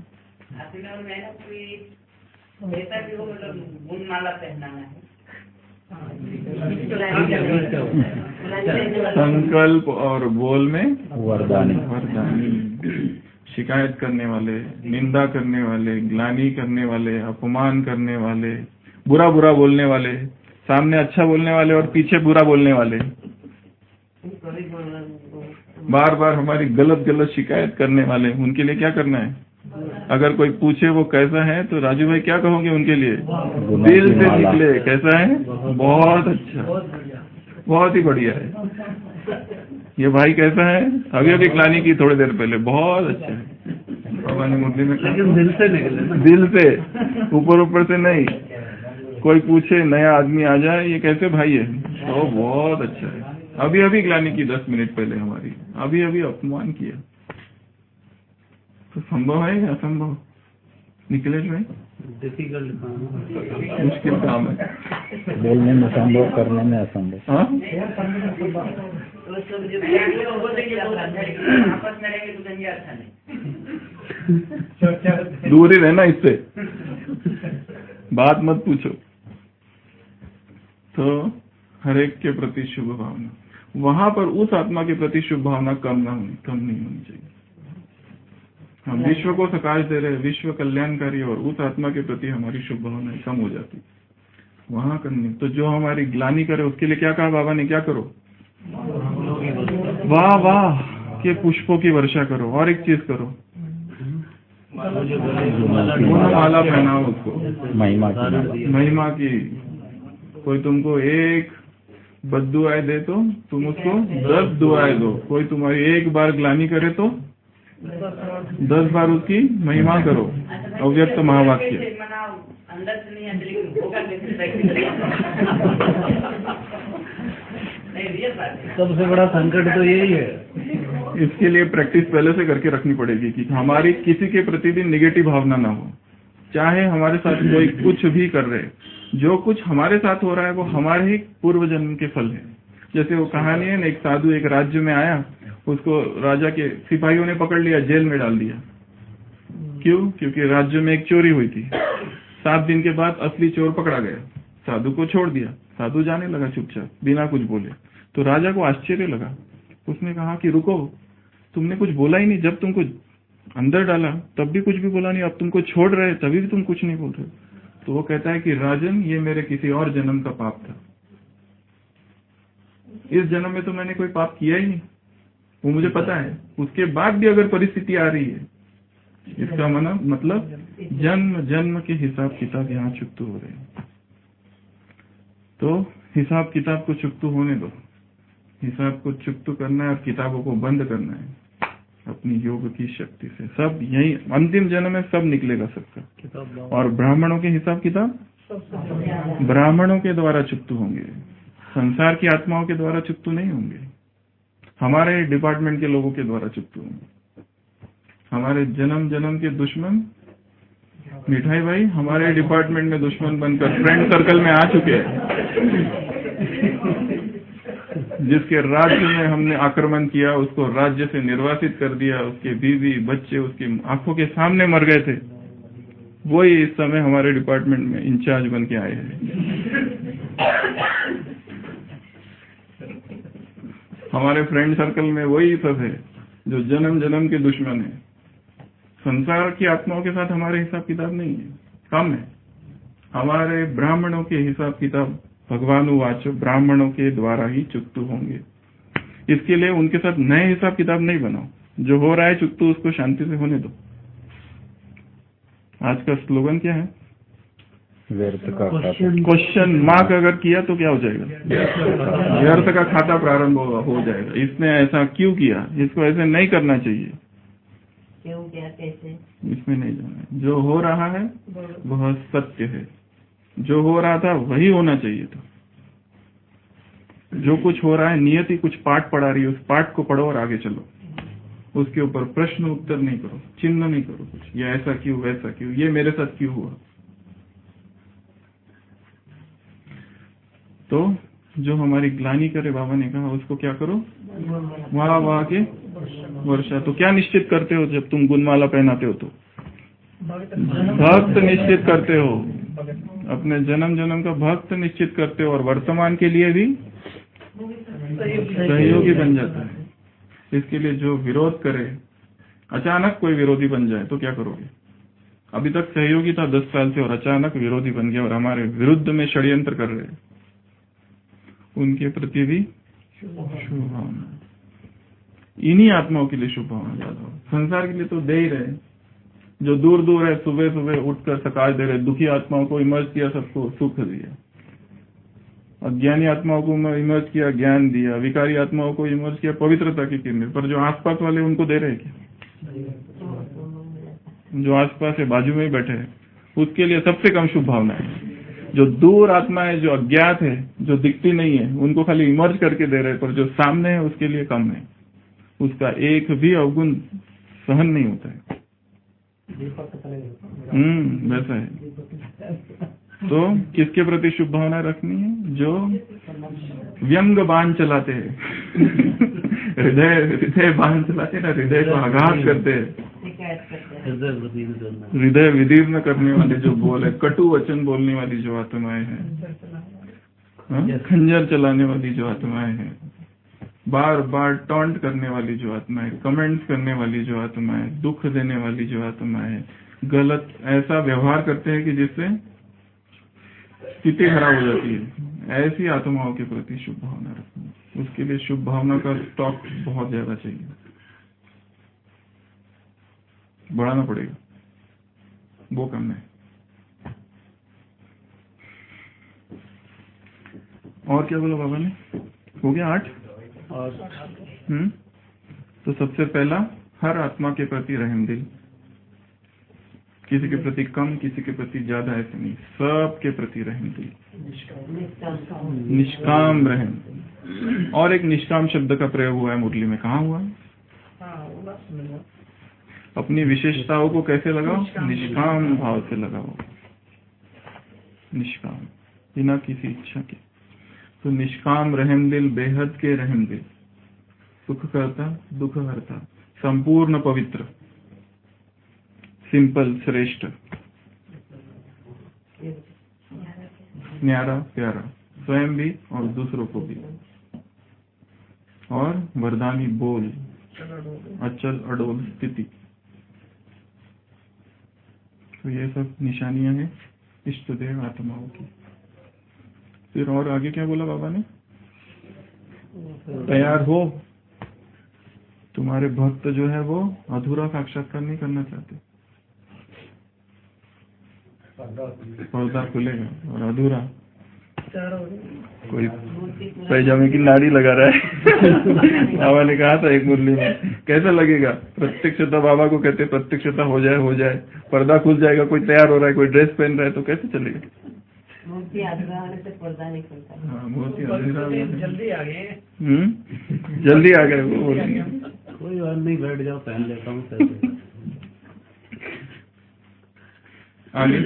Speaker 2: संकल्प और बोल में
Speaker 5: वरदानी।
Speaker 2: वरदानी। शिकायत करने वाले, निंदा करने वाले, ग्लानि करने वाले, अपमान करने वाले, बुरा बुरा बोलने वाले, सामने अच्छा बोलने वाले और पीछे बुरा बोलने वाले, बार बार हमारी गलत गलत शिकायत करने वाले, उनके लिए क्या करना है? अगर कोई पूछे वो कैसा है तो राजू भाई क्या कहोगे उनके लिए? दिल से निकले कैसा है? बहुत अच्छा, बहुत ही बढ़िया है। ये भाई कैसा है? अभी अभी ग्लानि की थोड़ी देर पहले, बहुत अच्छा है। बाबा ने मुरली में कहा
Speaker 3: दिल से निकले,
Speaker 2: दिल से, ऊपर ऊपर से नहीं। कोई पूछे, नया आदमी आ जाए ये कैसे भाई है, तो बहुत अच्छा है। अभी अभी ग्लानि की दस मिनट पहले हमारी, अभी अभी अपमान किया, तो संभव है या असंभव? निकले भाई,
Speaker 3: डिफिकल्ट काम,
Speaker 2: मुश्किल काम है।
Speaker 5: बोलने में संभव, करने में असंभव।
Speaker 2: हाँ दूर ही रहना इससे, बात मत पूछो। तो हर एक के प्रति शुभ भावना, वहां पर उस आत्मा के प्रति शुभ भावना कम ना होनी, कम नहीं होनी चाहिए। हम विश्व को सकाश दे रहे, विश्व कल्याणकारी, और उस आत्मा के प्रति हमारी शुभ भावना कम हो जाती, वहां करनी। तो जो हमारी ग्लानि करे उसके लिए क्या कहा बाबा ने? क्या करो? वाह वाह के पुष्पों की वर्षा करो। और एक चीज करो, माला पहनाओ उसको,
Speaker 5: महिमा की
Speaker 2: महिमा की। कोई तुमको एक बद्दुआएं दे तो तुम उसको दस दुआएं दो। कोई तुम्हारी एक बार ग्लानि करे तो दस बार उसकी महिमा करो। अव्यक्त महावाक्य।
Speaker 3: सबसे बड़ा संकट तो यही है।
Speaker 2: इसके लिए प्रैक्टिस पहले से करके रखनी पड़ेगी कि हमारी किसी के प्रति भी निगेटिव भावना ना हो, चाहे हमारे साथ कोई कुछ भी कर रहे, जो कुछ हमारे साथ हो रहा है वो हमारे ही पूर्व जन्म के फल है। जैसे वो कहानी है ना, एक साधु एक राज्य में आया, उसको राजा के सिपाहियों ने पकड़ लिया, जेल में डाल दिया। क्यों? क्योंकि राज्य में एक चोरी हुई थी। सात दिन के बाद असली चोर पकड़ा गया, साधु को छोड़ दिया। साधु जाने लगा चुपचाप बिना कुछ बोले। तो राजा को आश्चर्य लगा, उसने कहा कि रुको, तुमने कुछ बोला ही नहीं, जब तुमको अंदर डाला तब भी कुछ भी बोला नहीं, अब तुमको छोड़ रहे तभी भी तुम कुछ नहीं बोल रहे। तो वो कहता है कि राजन, ये मेरे किसी और जन्म का पाप था, इस जन्म में तो मैंने कोई पाप किया ही नहीं, वो मुझे पता है। उसके बाद भी अगर परिस्थिति आ रही है, इसका मतलब मतलब जन्म जन्म के हिसाब किताब यहाँ चुकतू हो रहे हैं। तो हिसाब किताब को चुकतू होने दो, हिसाब को चुकतू करना है और किताबों को बंद करना है अपनी योग की शक्ति से। सब यही अंतिम जन्म में सब निकलेगा सबका। और ब्राह्मणों के हिसाब किताब ब्राह्मणों के द्वारा चुकतू होंगे, संसार की आत्माओं के द्वारा चुकतू नहीं होंगे, हमारे डिपार्टमेंट के लोगों के द्वारा चुकतू होंगे। हमारे जन्म जन्म के दुश्मन मिठाई भाई हमारे डिपार्टमेंट में दुश्मन बनकर फ्रेंड सर्कल में आ चुके हैं। जिसके राज्य में हमने आक्रमण किया, उसको राज्य से निर्वासित कर दिया, उसके बीवी बच्चे उसकी आंखों के सामने मर गए थे, वही इस समय हमारे डिपार्टमेंट में इंचार्ज बन के आए हैं। हमारे फ्रेंड सर्कल में वही सब है जो जन्म जन्म के दुश्मन है। संसार की आत्माओं के साथ हमारे हिसाब किताब नहीं है, कम है। हमारे ब्राह्मणों के हिसाब किताब भगवान वाच ब्राह्मणों के द्वारा ही चुकतू होंगे। इसके लिए उनके साथ नए हिसाब किताब नहीं बनाओ, जो हो रहा है चुकतू उसको शांति से होने दो। आज का स्लोगन क्या है?
Speaker 5: व्यर्थ का खाता,
Speaker 2: क्वेश्चन मार्क अगर किया तो क्या हो जाएगा? व्यर्थ का खाता प्रारंभ हो जाएगा। इसने ऐसा क्यों किया? इसको ऐसे नहीं करना चाहिए।
Speaker 1: क्यों, क्या, कैसे?
Speaker 2: इसमें नहीं जाना। जो हो रहा है वह सत्य है, जो हो रहा था वही होना चाहिए था। जो कुछ हो रहा है, नियति कुछ पाठ पढ़ा रही है, उस पाठ को पढ़ो और आगे चलो। उसके ऊपर प्रश्न उत्तर नहीं करो, चिन्ह नहीं करो कुछ, ये ऐसा क्यों, वैसा क्यों, ये मेरे साथ क्यों हुआ। तो जो हमारी ग्लानि करे, बाबा ने कहा उसको क्या करो, वाह वाह के वर्षा। तो क्या निश्चित करते हो जब तुम गुणमाला पहनाते हो? तो भक्त निश्चित करते हो, अपने जन्म जन्म का भक्त निश्चित करते हो, और वर्तमान के लिए भी सहयोगी बन जाता है। इसके लिए जो विरोध करे, अचानक कोई विरोधी बन जाए तो क्या करोगे? अभी तक सहयोगी था दस साल से और अचानक विरोधी बन गया और हमारे विरुद्ध में षड्यंत्र कर रहे हैं, उनके प्रति भी शुभ भावना। इन्हीं आत्माओं के लिए शुभ भावना ज्यादा हो। संसार के लिए तो दे ही रहे, जो दूर दूर है सुबह सुबह उठकर सकाश दे रहे। दुखी आत्माओं को इमर्ज किया, सबको सुख दिया। अज्ञानी आत्माओं को इमर्ज किया, ज्ञान दिया। विकारी आत्माओं को इमर्ज किया, पवित्रता की किरणें। पर जो आसपास वाले उनको दे रहे क्या? जो आसपास है, बाजू में ही बैठे हैं, उसके लिए सबसे कम शुभ भावना है। जो दूर आत्मा है, जो अज्ञात है, जो दिखती नहीं है, उनको खाली इमर्ज करके दे रहे, पर जो सामने है उसके लिए कम है। उसका एक भी अवगुण सहन नहीं होता है। हम्म वैसा है। तो किसके प्रति शुभ भावना रखनी है? जो व्यंग बाण चलाते हैं। हृदय हृदय बाण चलाते ना, हृदय को आघात करते हैं, हृदय विदीर्ण करने वाले जो बोल है, कटु वचन बोलने वाली जो आत्माएं हैं, खंजर चलाने वाली जो आत्माएं हैं, बार बार टॉन्ट करने वाली जो आत्मा है, कमेंट्स करने वाली जो आत्मा है, दुख देने वाली जो आत्मा है, गलत ऐसा व्यवहार करते हैं कि जिससे स्थिति खराब हो जाती है, ऐसी आत्माओं के प्रति शुभ भावना रखनी। उसके लिए शुभ भावना का स्टॉक बहुत ज्यादा चाहिए, बढ़ाना पड़ेगा, वो करना है। और क्या बोला बाबा ने? हो गया आठ। हम्म तो सबसे पहला, हर आत्मा के प्रति रहम दिल। किसी के प्रति कम, किसी के प्रति ज्यादा, ऐसे नहीं, सबके प्रति रहम दिल, निष्काम रहम। और एक निष्काम शब्द का प्रयोग हुआ है मुरली में, कहाँ हुआ? अपनी विशेषताओं को कैसे लगाओ? निष्काम भाव से लगाओ, निष्काम, बिना किसी इच्छा के। तो निष्काम रहम दिल, बेहद के रहम दिल, सुख करता दुख हरता, संपूर्ण पवित्र, सिंपल, श्रेष्ठ, न्यारा प्यारा, स्वयं भी और दूसरों को भी, और वरदानी बोल, अचल अडोल स्थिति। तो ये सब निशानियां हैं इष्ट देव आत्माओं की। फिर और आगे क्या बोला बाबा ने? तैयार हो, तुम्हारे भक्त जो है वो अधूरा साक्षात्कार नहीं करना चाहते, पर्दा खुलेगा और अधूरा कोई पैजामे की नाड़ी लगा रहा है। बाबा ने कहा था एक मुरली में, कैसा लगेगा? प्रत्यक्षता, बाबा को कहते प्रत्यक्षता हो जाए हो जाए, पर्दा खुल जाएगा, कोई तैयार हो रहा है, कोई ड्रेस पहन रहा है, तो कैसे चलेगा?
Speaker 1: मूर्ति अधूरा होने से पर्दा नहीं खुलता।
Speaker 2: हाँ, मूर्ति अधूरा,
Speaker 6: जल्दी आ गए।
Speaker 2: हम्म जल्दी आ गए वो बोलेंगे।
Speaker 3: कोई बात नहीं, बैठ जाओ, पहन लेता हूँ।
Speaker 2: आगे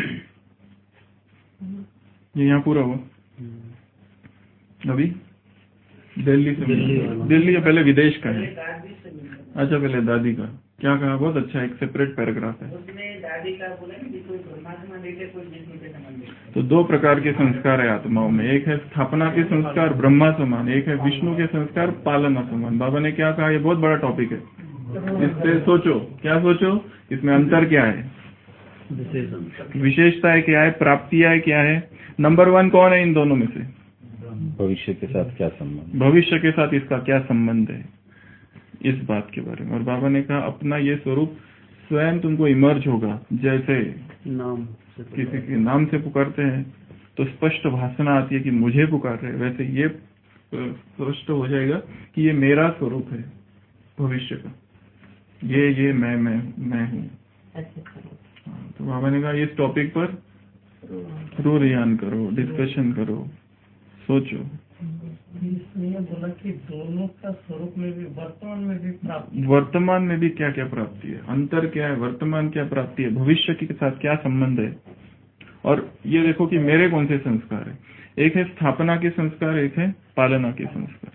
Speaker 2: ये यहाँ पूरा हुआ। अभी दिल्ली से, दिल्ली या पहले विदेश का है। अच्छा, पहले दादी का क्या कहा? बहुत अच्छा, एक सेपरेट पैराग्राफ है।
Speaker 6: दादी का बोला कि कोई परमात्मा देखे, कोई विष्णु के समान।
Speaker 2: तो दो प्रकार के संस्कार है आत्माओं में, एक है स्थापना के संस्कार ब्रह्मा समान, एक है विष्णु के संस्कार पालना समान। बाबा ने क्या कहा? ये बहुत बड़ा टॉपिक है, इस पे सोचो। क्या सोचो? इसमें अंतर क्या है, विशेषताएं क्या है, प्राप्तियां क्या है, नंबर वन कौन है इन दोनों में से?
Speaker 5: भविष्य के साथ क्या संबंध,
Speaker 2: भविष्य के साथ इसका क्या संबंध है, इस बात के बारे में। और बाबा ने कहा अपना ये स्वरूप स्वयं तुमको इमर्ज होगा। जैसे नाम से किसी के नाम से पुकारते हैं तो स्पष्ट भाषणा आती है कि मुझे पुकार रहे, वैसे ये स्पष्ट हो जाएगा कि ये मेरा स्वरूप है भविष्य का, ये ये मैं मैं मैं हूँ। तो बाबा ने कहा इस टॉपिक पर रू रियान करो, डिस्कशन करो, सोचो।
Speaker 4: इसलिए बोला कि दोनों का स्वरूप में भी, वर्तमान में भी प्राप्ति,
Speaker 2: वर्तमान में भी क्या क्या प्राप्ति है, अंतर क्या है, वर्तमान क्या प्राप्ति है, भविष्य के साथ क्या संबंध है। और ये देखो कि मेरे कौन से संस्कार है, एक है स्थापना के संस्कार, एक है पालना के संस्कार।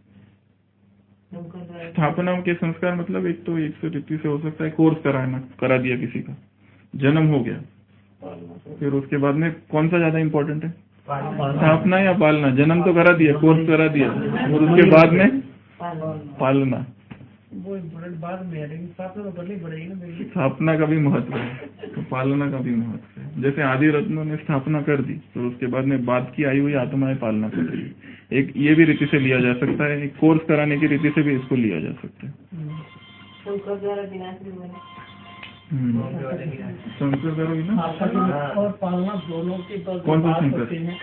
Speaker 2: स्थापना के संस्कार मतलब एक तो एक रीति से हो सकता है कोर्स कराना, करा दिया किसी का, जन्म हो गया, फिर उसके बाद में कौन सा ज्यादा इम्पोर्टेंट है, स्थापना या पालना? जन्म तो करा दिया, कोर्स करा दिया, और उसके बाद में पालना,
Speaker 6: वो बाद में स्थापना तो करनी पड़ेगी ना।
Speaker 2: स्थापना का भी महत्व है तो पालना का भी महत्व है। जैसे आदि रत्नों ने स्थापना कर दी तो उसके बाद में बाद की आई हुई आत्माएं पालना कर रही है। एक ये भी रीति से लिया जा सकता है, एक कोर्स कराने की रीति से भी इसको लिया जा सकता है। शंकर द्वारा विनाश
Speaker 4: और पालना दोनों की
Speaker 2: कौन सा शंकर?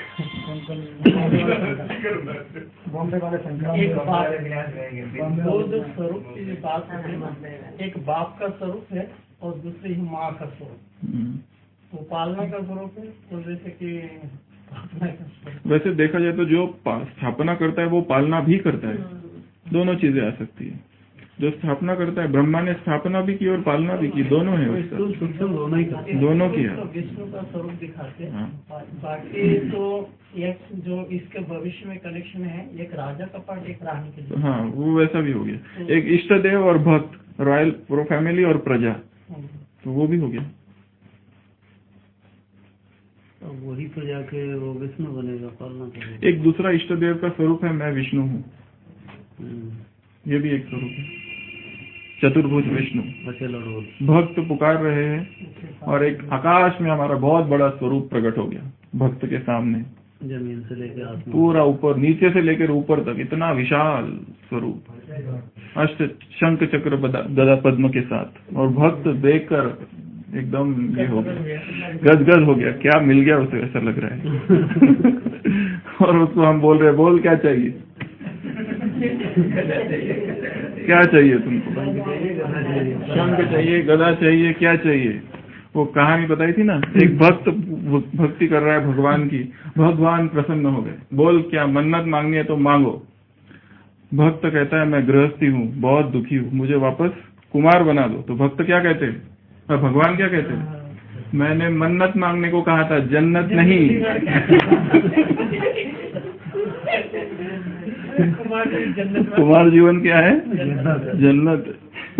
Speaker 4: बॉम्बे वाले शंकर। एक बाप, दो जो स्वरूप की जो बात है, एक बाप का स्वरूप है और दूसरी माँ का स्वरूप, तो पालना का स्वरूप है। तो जैसे कि
Speaker 2: वैसे देखा जाए तो जो स्थापना करता है वो पालना भी करता है, दोनों चीजें आ सकती है। जो स्थापना करता है, ब्रह्मा ने स्थापना भी की और पालना भी की, दोनों है उसका,
Speaker 3: दोनों ही
Speaker 2: दोनों किया।
Speaker 4: विष्णु का स्वरूप दिखाते हैं।
Speaker 2: हाँ।
Speaker 4: बाकी तो एक जो इसके भविष्य में कनेक्शन है, एक राजा का पार्ट, एक रानी के लिए।
Speaker 2: हाँ, वो वैसा भी हो गया। एक इष्ट देव और भक्त, रॉयल प्रो फैमिली और प्रजा, तो वो भी हो गया।
Speaker 3: तो वही तो जाके वो विष्णु बनेगा, पालना करेगा।
Speaker 2: एक दूसरा इष्ट देव का स्वरूप है मैं विष्णु हूँ, ये भी एक स्वरूप है, चतुर्भुज विष्णु। भक्त पुकार रहे हैं और एक आकाश में हमारा बहुत बड़ा स्वरूप प्रकट हो गया भक्त के सामने,
Speaker 3: जमीन से लेकर
Speaker 2: पूरा ऊपर, नीचे से लेकर ऊपर तक इतना विशाल स्वरूप, अष्ट शंख चक्र गदा पद्म के साथ। और भक्त देखकर एकदम ये हो गया, गदगद हो गया, क्या मिल गया उसे, ऐसा लग रहा है। और उसको हम बोल रहे, बोल क्या चाहिए, क्या चाहिए तुमको, शंख चाहिए, गदा चाहिए, क्या चाहिए? वो कहानी बताई थी ना, एक भक्त भक्ति कर रहा है भगवान की, भगवान प्रसन्न हो गए, बोल क्या मन्नत मांगनी है तो मांगो। भक्त कहता है मैं गृहस्थी हूँ, बहुत दुखी हूँ, मुझे वापस कुमार बना दो। तो भक्त क्या कहते हैं और भगवान क्या कहते हैं, मैंने मन्नत मांगने को कहा था, जन्नत नहीं। कुमार जीवन क्या है, जन्नत।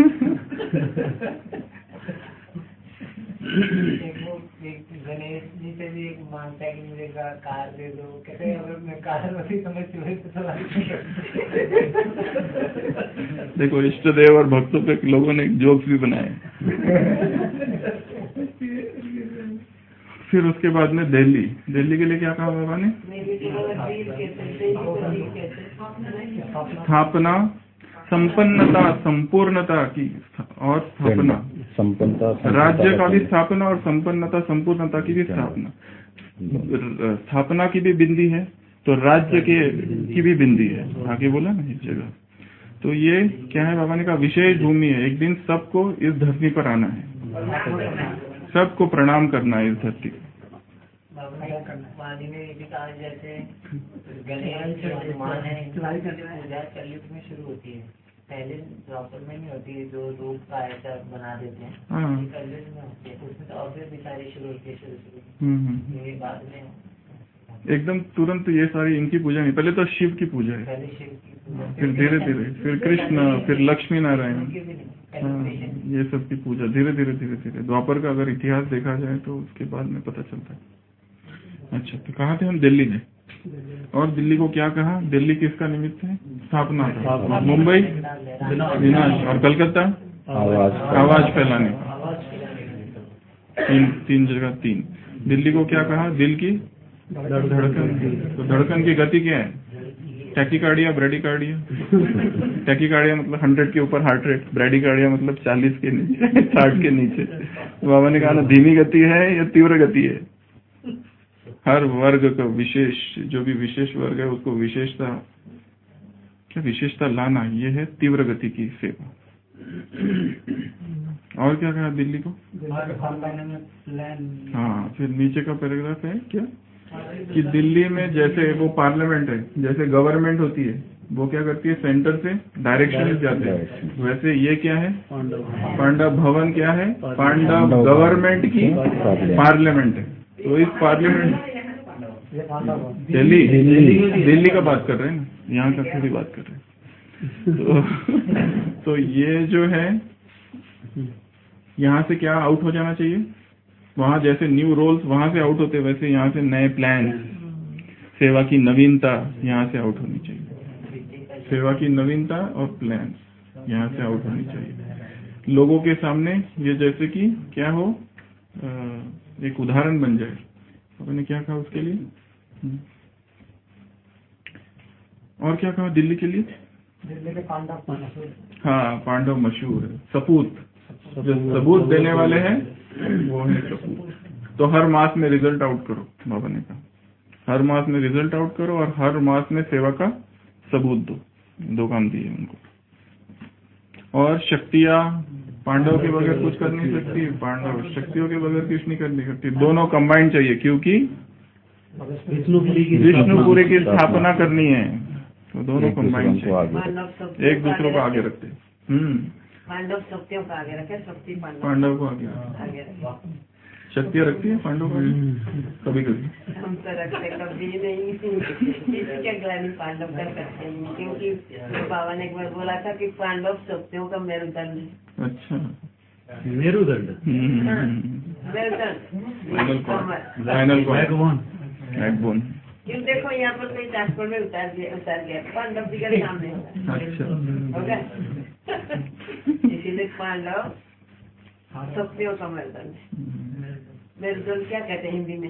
Speaker 1: गणेश जी से भी एक मांगता है कि मुझे कार दे दो, कहते हैं अगर मैं कार वही समझ चुके तो
Speaker 2: देखो इष्ट देव और भक्तों पे लोगों ने जोक्स भी बनाए। फिर उसके बाद में दिल्ली, दिल्ली के लिए क्या कहा बाबा ने, स्थापना, संपन्नता, संपूर्णता की और स्थापना,
Speaker 5: संपन्नता,
Speaker 2: राज्य का भी स्थापना और संपन्नता संपूर्णता की भी स्थापना। स्थापना की भी बिंदी है तो राज्य के की भी बिंदी है, आगे बोला ना इस जगह। तो ये क्या है, बाबा ने कहा विशेष भूमि है, एक दिन सबको इस धरती पर आना है, सबको प्रणाम करना है इस धरती को।
Speaker 1: पानी में भी कहा जैसे गणेश जो हनुमान है, पूजा कलयुग में शुरू होती है, पहले द्वापर में नहीं होती है, जो रूप का ऐसा बना देते हैं, कलयुग में होती है, उसमें तो ऑब्वियस भी सारी शुरू होती है, शुरू शुरू ये बाद में
Speaker 2: एकदम तुरंत ये सारी इनकी पूजा नहीं, पहले तो शिव की पूजा है,
Speaker 1: पहले शिव की पूजा,
Speaker 2: फिर धीरे धीरे फिर कृष्ण, फिर लक्ष्मी नारायण, ये सब की पूजा धीरे धीरे धीरे धीरे। द्वापर का अगर इतिहास देखा जाए तो उसके बाद में पता चलता है। अच्छा, तो कहाँ थे हम, दिल्ली में। और दिल्ली को क्या कहा, दिल्ली किसका निमित्त है, स्थापना का, मुंबई विनाश, और कलकत्ता आवाज फैलाने का। तीन तीन जगह तीन। दिल्ली को क्या कहा, दिल की धड़कन। तो धड़कन की गति क्या है, टैकीकार्डिया, ब्रेडिकार्डिया। टैकीकार्डिया मतलब हंड्रेड के ऊपर हार्ट रेट, ब्रेडिकार्डिया मतलब चालीस के नीचे, साठ के नीचे। तो बाबा ने कहा ना, धीमी गति है या तीव्र गति है। हर वर्ग का विशेष, जो भी विशेष वर्ग है उसको विशेषता, क्या विशेषता लाना, ये है तीव्र गति की सेवा। और क्या कहा दिल्ली को, हाँ फिर नीचे का पैराग्राफ है क्या, कि दिल्ली में जैसे वो पार्लियामेंट है, जैसे गवर्नमेंट होती है, वो क्या करती है, सेंटर से डायरेक्शन जाते हैं, वैसे ये क्या है, पांडव भवन क्या है, पांडव गवर्नमेंट की पार्लियामेंट है। तो इस पार्लियामेंट, दिल्ली दिल्ली का बात कर रहे हैं ना, यहाँ का थोड़ी बात कर रहे हैं। तो, तो ये जो है, यहाँ से क्या आउट हो जाना चाहिए, वहाँ जैसे न्यू रोल्स वहाँ से आउट होते, वैसे यहाँ से नए प्लान, सेवा की नवीनता यहाँ से आउट होनी चाहिए। सेवा की नवीनता और प्लान यहाँ से आउट होनी चाहिए। लोगों के सामने ये जैसे कि क्या हो, आ, एक उदाहरण बन जाए। आपने क्या कहा उसके लिए, और क्या कहा दिल्ली के लिए,
Speaker 4: दिल्ली के पांडव,
Speaker 2: हाँ पांडव मशहूर है। सपूत, जो सबूत देने वाले हैं वो है सपूत। तो हर मास में रिजल्ट आउट करो, बाबा ने कहा हर मास में रिजल्ट आउट करो और हर मास में सेवा का सबूत दो। दो काम दिए उनको। और शक्तियां, पांडव के बगैर कुछ कर नहीं सकती, पांडव शक्तियों के बगैर कुछ नहीं कर नहीं सकती। दोनों कंबाइंड चाहिए, क्योंकि विष्णुपुरी की स्थापना करनी है। तो दोनों कंबाइंड चाहिए, एक दूसरे को आगे रखते। हम्म
Speaker 7: पांडव शक्तियों को आगे रखे, शक्ति
Speaker 2: पांडव को आगे
Speaker 7: आगे रखे।
Speaker 2: शक्तियाँ रखती है पांडव को कभी कभी,
Speaker 7: हम तो रखते कभी नहीं। इसकी क्या ग्लानी पांडव कर सकते हैं, क्योंकि बाबा ने एक बार बोला था कि पांडव शक्तियों का मेरुदंड।
Speaker 2: अच्छा,
Speaker 3: मेरुदंड,
Speaker 7: मेरुदंड,
Speaker 2: फाइनल बैकबोन।
Speaker 7: क्यों देखो यहाँ पर कोई ट्रांसपोर्ट में उतार दिया उतार गया पांडव जी के सामने।
Speaker 2: अच्छा,
Speaker 7: होगा इसीलिए पांडव शक्तियों का मेरुदंड। मेरुदंड क्या कहते हैं हिंदी में,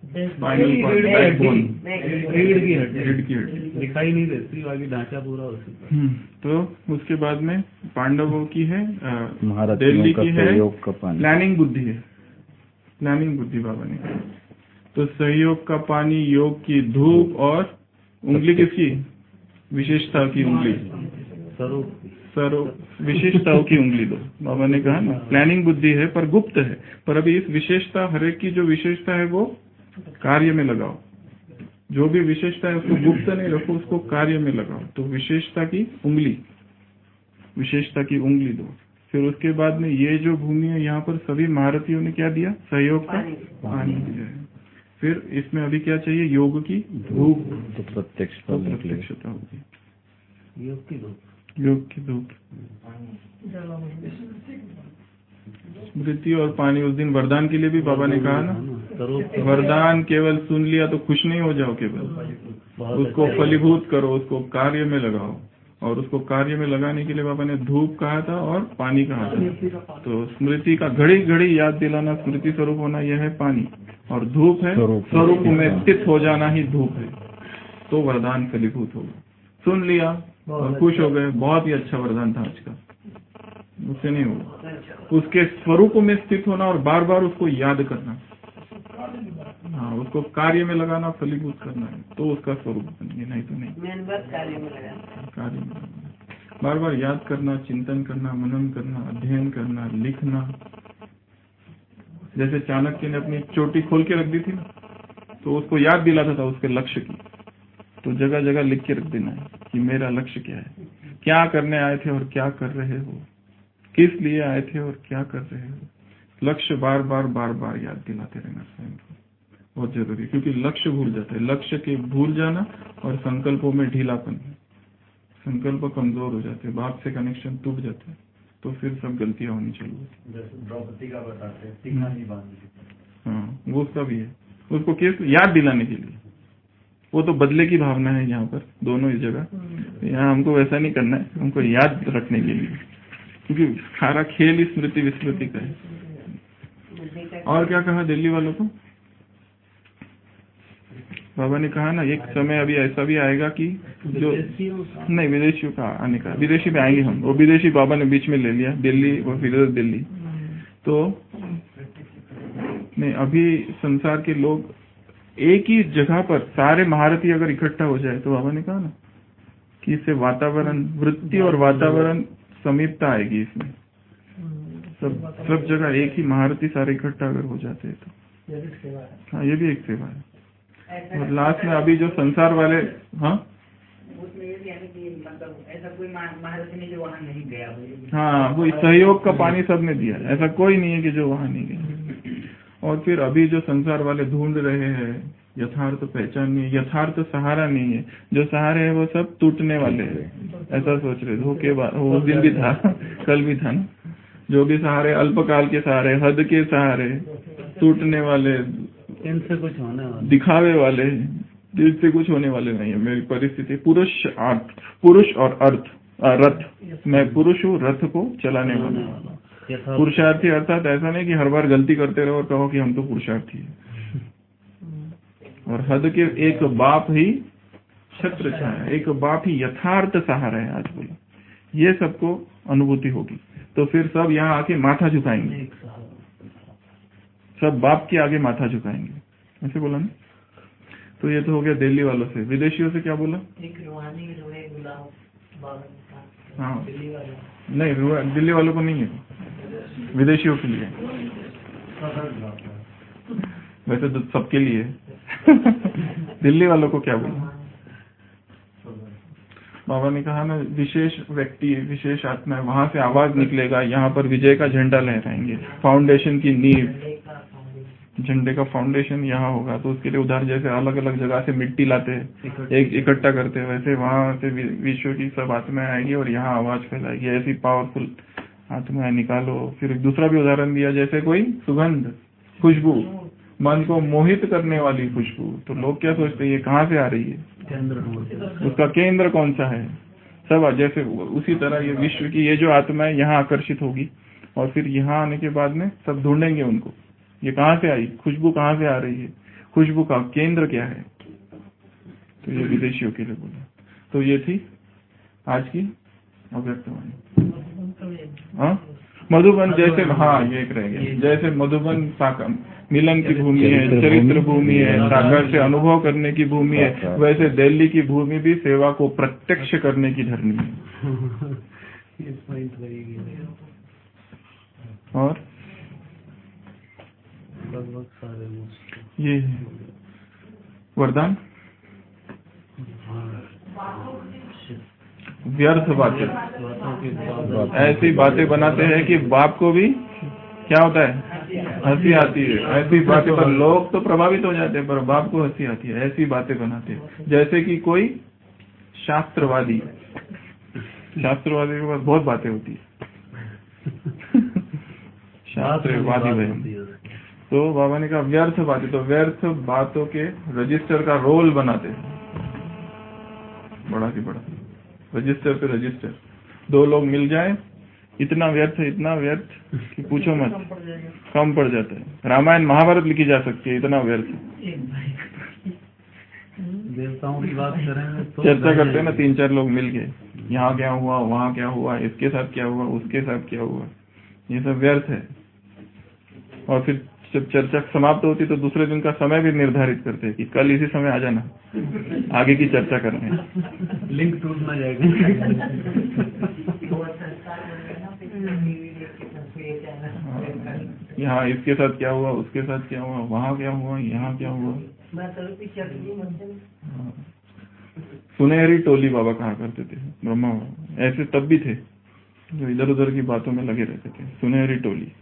Speaker 2: रीढ़ की हड्डी,
Speaker 3: दिखाई नहीं देती, बाकी ढांचा पूरा होता।
Speaker 2: तो उसके बाद में पांडवों की है,
Speaker 5: महाराज
Speaker 2: दिल्ली की है
Speaker 5: का पानी,
Speaker 2: प्लानिंग बुद्धि है, प्लानिंग बुद्धि बाबा ने। तो सहयोग का पानी, योग की धूप, और उंगली किसकी, विशेषता की उंगली, सर्व विशेषताओं की उंगली दो। बाबा ने कहा ना, प्लानिंग बुद्धि है पर गुप्त है, पर अभी इस विशेषता, हर एक की जो विशेषता है वो कार्य में लगाओ। जो भी विशेषता है उसको गुप्त नहीं रखो, उसको कार्य में लगाओ। तो विशेषता की उंगली, विशेषता की उंगली दो। फिर उसके बाद में ये जो भूमि है, यहाँ पर सभी महारथियों ने क्या दिया? सहयोग का पानी दिया है। फिर इसमें अभी क्या चाहिए? योग की धूप,
Speaker 5: तो प्रत्यक्ष
Speaker 2: प्रत्यक्षता होगी,
Speaker 3: योग की धूप,
Speaker 2: योग की धूप, स्मृति और पानी। उस दिन वरदान के लिए भी बाबा ने कहा ना, वरदान केवल सुन लिया तो खुश नहीं हो जाओ, केवल उसको फलीभूत करो, उसको कार्य में लगाओ। और उसको कार्य में लगाने के लिए बाबा ने धूप कहा था और पानी कहा था। तो स्मृति का घड़ी घड़ी याद दिलाना, स्मृति स्वरूप होना, यह है पानी। और धूप है स्वरूप में स्थित हो जाना ही धूप है। तो वरदान फलीभूत होगा। सुन लिया और खुश हो गए, बहुत ही अच्छा वरदान था आज का, उससे नहीं होगा। उसके स्वरूप में स्थित होना और बार बार उसको याद करना, हाँ, उसको कार्य में लगाना, फलीभूत करना है, तो उसका स्वरूप बनेंगे, नहीं तो नहीं।
Speaker 7: मेन बात कार्य में लगाना,
Speaker 2: कार्य में लगाना, बार बार याद करना, चिंतन करना, मनन करना, अध्ययन करना, लिखना। जैसे चाणक्य ने अपनी चोटी खोल के रख दी थी ना, तो उसको याद दिलाता था उसके लक्ष्य की। तो जगह जगह लिख के रख देना है कि मेरा लक्ष्य क्या है, क्या करने आए थे और क्या कर रहे हो, किस लिए आए थे और क्या कर रहे हो। लक्ष्य बार बार बार बार याद दिलाते रहना स्वयं को, बहुत जरूरी, क्योंकि लक्ष्य भूल जाते हैं। लक्ष्य के भूल जाना और संकल्पों में ढीलापन, संकल्प कमजोर हो जाते हैं, बाप से कनेक्शन टूट जाता है, तो फिर सब गलतियां होनी चाहिए।
Speaker 8: द्रौपदी का बताते हैं, सीखा नहीं बांध,
Speaker 2: हाँ, वो उसका भी है, उसको केस याद दिलाने के लिए। वो तो बदले की भावना है यहाँ पर, दोनों इस जगह। यहाँ हमको वैसा नहीं करना है, हमको याद रखने के लिए, क्योंकि सारा खेल ही स्मृति विस्मृति का है। और क्या कहा दिल्ली वालों को? बाबा ने कहा ना, एक समय अभी ऐसा भी आएगा कि जो नहीं, विदेशियों का आने का, विदेशी में आएंगे हम, वो विदेशी बाबा ने बीच में ले लिया, दिल्ली और फिर दिल्ली। तो नहीं, अभी संसार के लोग एक ही जगह पर सारे महारथी अगर इकट्ठा हो जाए, तो बाबा ने कहा ना कि इससे वातावरण, वृत्ति और वातावरण समीपता आएगी इसमें। सब सब जगह एक ही महारथी सारे इकट्ठा अगर हो जाते हैं तो, हाँ, ये भी एक सेवा है। और लास्ट में अभी जो संसार वाले, हाँ,
Speaker 1: उसमें ये भी है कि मतलब ऐसा कोई महारथी नहीं जो वहाँ नहीं गया हो।
Speaker 2: हाँ, वो सहयोग का पानी सबने दिया, ऐसा कोई नहीं है कि जो वहाँ नहीं गया। और फिर अभी जो संसार वाले ढूंढ रहे हैं यथार्थ पहचान नहीं है, यथार्थ सहारा नहीं है, जो सहारे है वो सब टूटने वाले हैं, ऐसा सोच रहे। धोखेबाज, वो उस दिन भी था, कल भी था ना, जो भी सहारे अल्पकाल के सहारे, हद के सहारे, टूटने वाले,
Speaker 3: इनसे कुछ होने वाला,
Speaker 2: दिखावे वाले, दिल से कुछ होने वाले नहीं है। मेरी परिस्थिति पुरुष अर्थ, पुरुष और अर्थ रथ, मैं पुरुष हूँ, रथ को चलाने वाला। पुरुषार्थी अर्थात ऐसा नहीं कि हर बार गलती करते रहो और कहो कि हम तो पुरुषार्थी है। और हद के एक बाप ही छत्र छाया, एक बाप ही यथार्थ सहारा है। आज बोला ये सबको अनुभूति होगी, तो फिर सब यहाँ आके माथा झुकाएंगे, सब बाप के आगे माथा झुकाएंगे, ऐसे बोला ना। तो ये तो हो गया दिल्ली वालों से। विदेशियों से क्या बोला?
Speaker 1: एक रूहानी रोए गुलाब बाबा,
Speaker 2: हाँ,
Speaker 1: दिल्ली वाले
Speaker 2: नहीं, दिल्ली वालों को नहीं है, विदेशियों के लिए, वैसे तो सबके लिए। दिल्ली वालों को क्या बोला? बाबा ने कहा ना, विशेष व्यक्ति, विशेष आत्मा है, वहां से आवाज निकलेगा, यहाँ पर विजय का झंडा लहराएंगे, फाउंडेशन की नींव, झंडे का फाउंडेशन यहाँ होगा। तो उसके लिए उधर जैसे अलग अलग जगह से मिट्टी लाते हैं, एक इकट्ठा करते हैं, वैसे वहां से विश्व की सब आत्माएं आएगी और यहाँ आवाज फैलाएगी। ऐसी पावरफुल आत्माएं निकालो। फिर दूसरा भी उदाहरण दिया, जैसे कोई सुगंध, खुशबू, मन को मोहित करने वाली खुशबू। तो लोग क्या सोचते हैं, ये कहाँ से आ रही है, उसका केंद्र कौन सा है, सब जैसे उसी तरह ये विश्व की ये जो आत्मा है यहाँ आकर्षित होगी, और फिर यहाँ आने के बाद में सब ढूंढेंगे उनको, ये कहाँ से आई, खुशबू कहाँ से आ रही है, खुशबू का केंद्र क्या है। तो ये विदेशियों के लिए बोला। तो ये थी आज की अव्यक्तवाणी। हाँ, मधुबन जैसे, हाँ, ये एक रह गया, जैसे मधुबन साका मिलन की भूमि है, चरित्र भूमि है, सागर से अनुभव करने की भूमि है, वैसे दिल्ली की भूमि भी सेवा को प्रत्यक्ष करने की धरनी है। और
Speaker 3: लगभग सारे
Speaker 2: ये है वरदान व्यर्थ बातें, ऐसी बातें बनाते हैं कि बाप को भी क्या होता है, हंसी आती है। ऐसी बातें पर लोग तो प्रभावित हो जाते हैं, पर बाप को हंसी आती है। ऐसी बातें बनाते हैं जैसे कि कोई शास्त्रवादी, शास्त्रवादी के पास बहुत बातें होती है शास्त्रवादी बहन। तो बाबा ने कहा व्यर्थ बातें, तो व्यर्थ बातों के रजिस्टर का रोल बनाते हैं, बड़ा से बड़ा रजिस्टर पे रजिस्टर। दो लोग मिल जाए, इतना व्यर्थ इतना व्यर्थ कि पूछो मत, कम पड़ जाता है। रामायण महाभारत लिखी जा सकती है, इतना व्यर्थ।
Speaker 3: देवताओं की बात करें तो
Speaker 2: चर्चा करते हैं ना तीन चार लोग मिल के, यहाँ क्या हुआ, वहाँ क्या हुआ, इसके साथ क्या हुआ, उसके साथ क्या हुआ, ये सब व्यर्थ है। और फिर जब चर्चा समाप्त होती तो दूसरे दिन का समय भी निर्धारित करते हैं कि कल इसी समय आ जाना, आगे की चर्चा करने।
Speaker 3: लिंक टूट ना जाएगा।
Speaker 2: यहाँ इसके साथ क्या हुआ, उसके साथ क्या हुआ, वहाँ क्या हुआ, यहाँ क्या हुआ। सुनहरी टोली बाबा कहा करते थे ब्रह्मा बाबा। ऐसे तब भी थे जो इधर उधर की बातों में लगे रहते थे, सुनहरी टोली।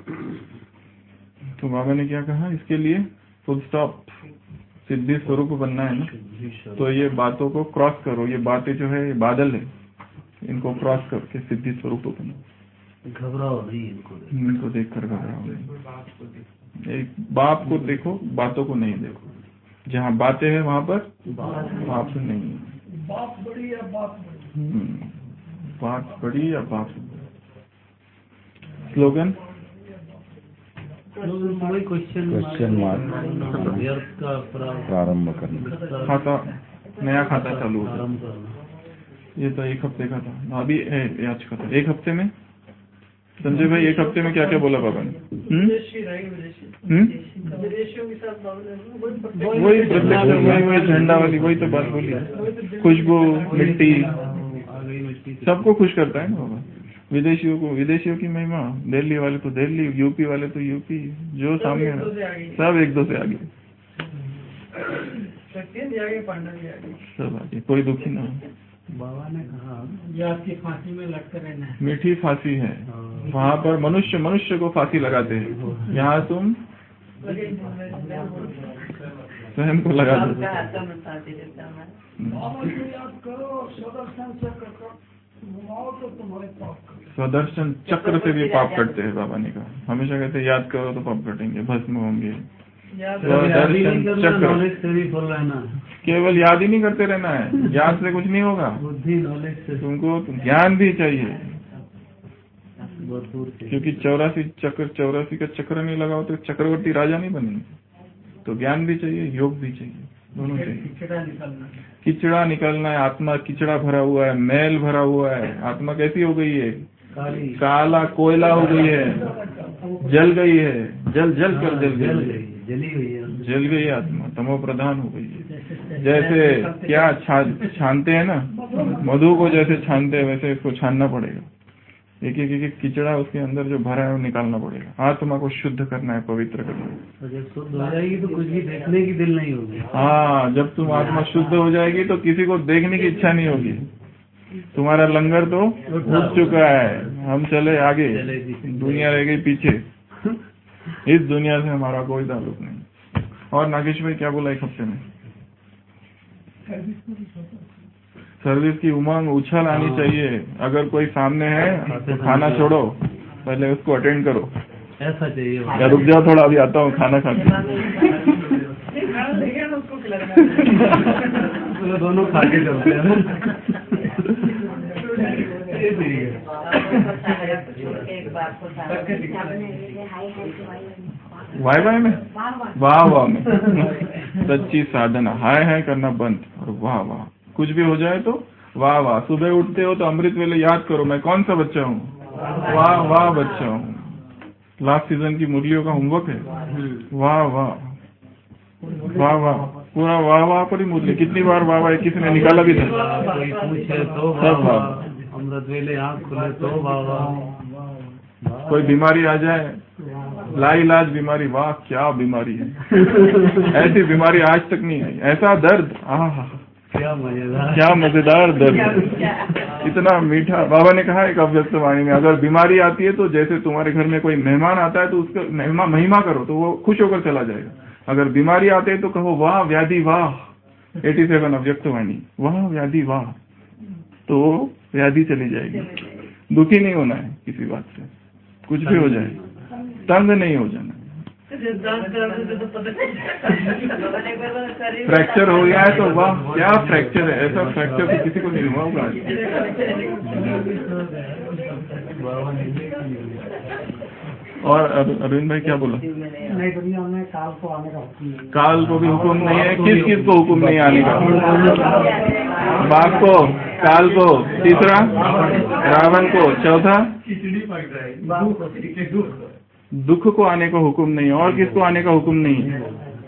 Speaker 2: तो बाबा ने क्या कहा, इसके लिए फुल स्टॉप, सिद्धि स्वरूप बनना है ना, तो ये बातों को क्रॉस करो। ये बातें जो है ये बादल है, इनको क्रॉस करके सिद्धि स्वरूप बनो।
Speaker 3: घबराओ नहीं, इनको
Speaker 2: इनको देखकर घबराओ नहीं। एक बाप को देखो, बातों को नहीं देखो। जहाँ बातें हैं वहाँ पर बाप नहीं है।
Speaker 4: बाप बड़ी या बाप बड़ी,
Speaker 2: बात बड़ी या बाप। स्लोगन
Speaker 3: वही क्वेश्चन
Speaker 5: क्वेश्चन मार्क
Speaker 3: व्यर्थ का
Speaker 5: प्रारंभ करना,
Speaker 2: खाता नया खाता चालू होता। ये तो एक हफ्ते का था, अभी आज का था। एक हफ्ते में संजय भाई, एक हफ्ते में क्या क्या बोला बाबा ने?
Speaker 4: विदेशियों के साथ
Speaker 2: वही प्रत्यक्ष, वही वही झंडा वाली, वही तो बात बोली। खुशबू, मिट्टी, सबको खुश करता है ना बाबा। विदेशियों को विदेशियों की महिमा, दिल्ली वाले तो दिल्ली, यूपी वाले तो यूपी, जो सामने सब एक दो से आगे, सब आगे, कोई दुखी ना हो।
Speaker 3: बाबा ने कहा
Speaker 4: ये आपकी फांसी में लटके रहना है।
Speaker 2: मीठी फांसी है, वहाँ पर मनुष्य मनुष्य को फांसी लगाते हैं, यहाँ तुम स्वयं को लगा दो। स्वदर्शन चक्र से भी पाप कटते हैं, बाबा ने कहा। हमेशा कहते हैं याद करो तो पाप कटेंगे, भस्म होंगे। स्वदर्शन चक्र, केवल याद ही नहीं करते रहना है, याद से कुछ नहीं होगा।
Speaker 3: बुद्धि नॉलेज से
Speaker 2: तुमको ज्ञान भी चाहिए, क्योंकि चौरासी चक्र चौरासी का चक्र नहीं लगाओ तो चक्रवर्ती राजा नहीं बनेंगे। तो ज्ञान भी चाहिए, योग भी चाहिए, दोनों चाहिए। किचड़ा निकलना है, आत्मा किचड़ा भरा हुआ है, मैल भरा हुआ है। आत्मा कैसी हो गई है? काला कोयला हो गई है, जल गई है, जल जल कर जल गई,
Speaker 3: जली हुई है,
Speaker 2: जल गई आत्मा, तमो प्रधान हो गई है। जैसे क्या छानते हैं ना, मधु को जैसे छानते हैं वैसे इसको छानना पड़ेगा। एक एक एक किचड़ा उसके अंदर जो भरा है वो निकालना पड़ेगा। आत्मा को शुद्ध करना है, पवित्र करना है।
Speaker 3: जब शुद्ध हो जाएगी तो कुछ भी देखने की दिल नहीं होगी।
Speaker 2: हाँ, जब तुम आत्मा शुद्ध हो जाएगी तो किसी को देखने की इच्छा नहीं होगी। तुम्हारा लंगर तो उठ चुका है, हम चले आगे, दुनिया रह गई पीछे। इस दुनिया से हमारा कोई ताल्लुक नहीं। और नागेश भाई क्या बोला एक हफ्ते में? सर्विस की उमंग उछल आनी चाहिए। अगर कोई सामने है तो खाना छोड़ो, पहले उसको अटेंड करो।
Speaker 3: ऐसा चाहिए।
Speaker 2: या रुक जाओ थोड़ा, अभी आता हूँ खाना खा के।
Speaker 3: दोनों खा के चलते हैं।
Speaker 2: वाई वाई में, वाह वाह में सच्ची साधना। हाय हाय करना बंद और वाह वाह। कुछ भी हो जाए तो वाह वाह। सुबह उठते हो तो अमृत वेले याद करो मैं कौन सा बच्चा हूँ, वाह वाह बच्चा हूँ। लास्ट सीजन की मुरलियों का होमवर्क है, वाह वाह वाह वाह, पूरा वाह वाह पर ही मुरली। कितनी बार वाह वाह किसी ने निकाला भी था, सब वाह।
Speaker 3: अमृत वेले आँख खुले तो बाबा
Speaker 2: कोई बीमारी आ जाए, लाइलाज बीमारी, वाह क्या बीमारी है, ऐसी बीमारी आज तक नहीं आई, ऐसा दर्द, आहा
Speaker 3: क्या मजेदार,
Speaker 2: क्या मजेदार दर्द, इतना मीठा। बाबा ने कहा एक अव्यक्त वाणी में, अगर बीमारी आती है तो जैसे तुम्हारे घर में कोई मेहमान आता है तो उसका महिमा महिमा करो तो वो खुश होकर चला जाएगा, अगर बीमारी आते है तो कहो वाह व्याधि वाह, सत्तासी अव्यक्त वाणी, वाह व्याधि वाह, तो व्याधि चली जाएगी। दुखी नहीं होना है किसी बात से, कुछ भी हो जाए, तंग नहीं हो जाना। फ्रैक्चर हो गया है तो वाह क्या फ्रैक्चर है, ऐसा फ्रैक्चर तो किसी को नहीं हुआ होगा। और अरविंद भाई क्या बोला?
Speaker 6: नई दुनिया में काल को आने का हुक्म नहीं,
Speaker 2: काल को भी हुक्म नहीं है, किस किस को हुक्म नहीं आने का? बाघ को, काल को, तीसरा रावण को, चौथा दुख को आने का हुक्म नहीं है, और किसको आने का हुक्म नहीं है?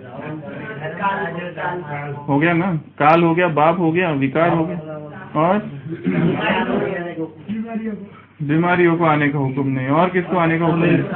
Speaker 2: हो गया ना, काल हो गया, बाप हो गया, विकार हो गया, और बीमारियों को आने का हुक्म नहीं, और किसको आने का हुक्म नहीं?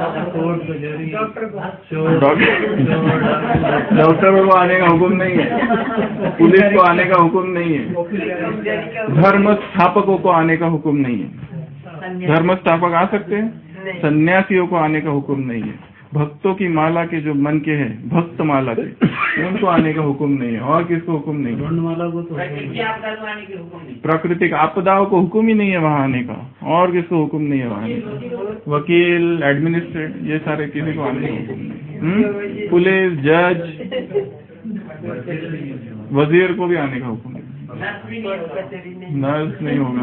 Speaker 2: डॉक्टरों को आने का हुक्म नहीं है, पुलिस को आने का हुक्म नहीं है, धर्म स्थापकों को आने का हुक्म नहीं है। धर्म स्थापक आ सकते हैं, सन्यासियों को आने का हुक्म नहीं है, भक्तों की माला के जो मन के हैं, भक्त माला के, उनको आने का हुक्म नहीं है, और किसको हुक्म नहीं है?
Speaker 3: माला को तो
Speaker 2: प्राकृतिक आपदाओं को हुक्म ही नहीं है वहाँ आने का, और किसको हुक्म नहीं है वहाँ? वकील, एडमिनिस्ट्रेट, ये सारे किसी को आने का हुक्म नहीं। पुलिस, जज, वजीर को भी आने का हुक्म नहीं, नर्स नहीं होगा,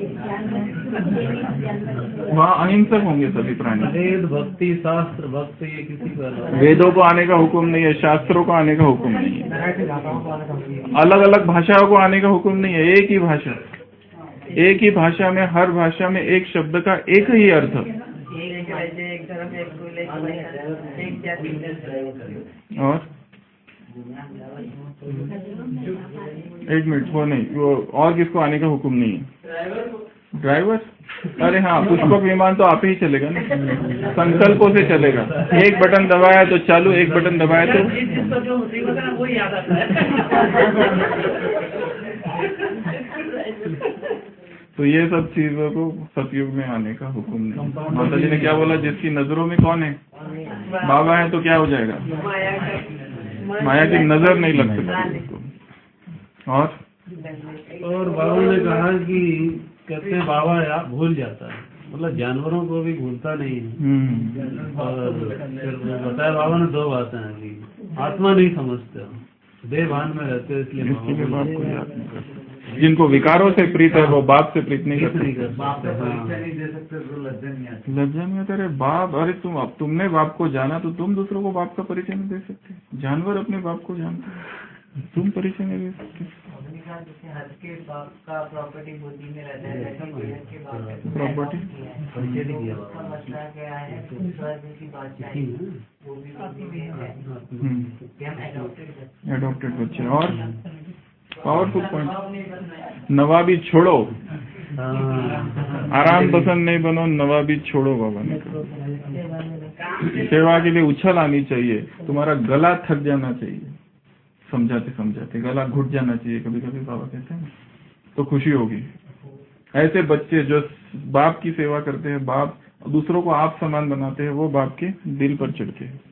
Speaker 2: वहाँ अहिंसक होंगे सभी प्राणी।
Speaker 3: वेद भक्ति शास्त्र भक्त ये किसी का,
Speaker 2: वेदों को आने का हुक्म नहीं है, शास्त्रों को आने का हुक्म नहीं है, अलग अलग भाषाओं को आने का हुक्म नहीं है, एक ही भाषा, एक ही भाषा में, हर भाषा में एक शब्द का एक ही अर्थ। और एक मिनट, वो नहीं, वो और किसको आने का हुक्म नहीं है? ड्राइवर, अरे हाँ, पुष्पक विमान तो आप ही चलेगा ना, संकल्पों से चलेगा, एक बटन दबाया तो चालू, एक बटन दबाया तो
Speaker 6: वो याद आता है।
Speaker 2: तो ये सब चीजों को सतयुग में आने का हुक्म नहीं। माता जी ने क्या बोला? जिसकी नजरों में कौन है? बाबा है तो क्या हो जाएगा? माया की नजर नहीं लग सकती। और
Speaker 3: और बाबा ने कहा कि कहते हैं बाबा आप भूल जाता है, मतलब जानवरों को भी भूलता नहीं है। और फिर बताया बाबा ने दो बातें हैं कि आत्मा नहीं समझते, देह भान में रहते हो, इसलिए
Speaker 2: बाप को याद नहीं करते। जिनको विकारों से प्रीत है वो बाप से प्रीत नहीं करते। लज्जा नहीं आता। अरे बाप, अरे तुम अब तुमने बाप को जाना तो तुम दूसरों को बाप का परिचय नहीं दे सकते। जानवर अपने बाप को जानते हैं, तुम परिचय नहीं दे सकते।
Speaker 1: हर के बाप का प्रॉपर्टी बुद्धि में रहता है,
Speaker 2: प्रॉपर्टी
Speaker 1: मसला क्या है? स्वर्ग की बादशाही वो भी बुद्धि में है,
Speaker 2: एडॉप्टेड बच्चे। और पावरफुल पॉइंट, नवाबी छोड़ो, आराम पसंद नहीं बनो, नवाबी छोड़ो। बाबा ने कहा सेवा के लिए उछल आनी चाहिए, तुम्हारा गला थक जाना चाहिए, समझाते समझाते गला घुट जाना चाहिए कभी कभी, बाबा कहते हैं, तो खुशी होगी। ऐसे बच्चे जो बाप की सेवा करते हैं, बाप दूसरों को आप समान बनाते हैं, वो बाप के दिल पर चढ़ते हैं।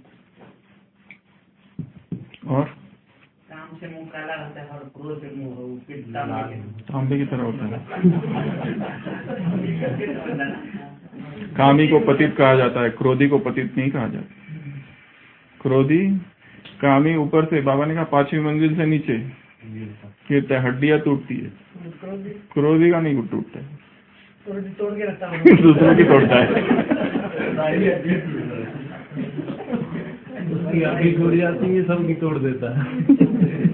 Speaker 2: और
Speaker 1: काम से मुंह काला रहता है और क्रोध से मुंह
Speaker 2: तांबे की तरह होता है। कामी को पतित कहा जाता है, क्रोधी को पतित नहीं कहा जाता। क्रोधी कामी ऊपर से, बाबा ने कहा पांचवी मंजिल से नीचे गिरता है, हड्डियां टूटती है, क्रोधी का नहीं टूटता है,
Speaker 6: तोड़ के रखता है,
Speaker 2: दूसरों की तोड़ता है।
Speaker 3: उसकी आँखें टूट जाती है, सबकी तोड़ देता है।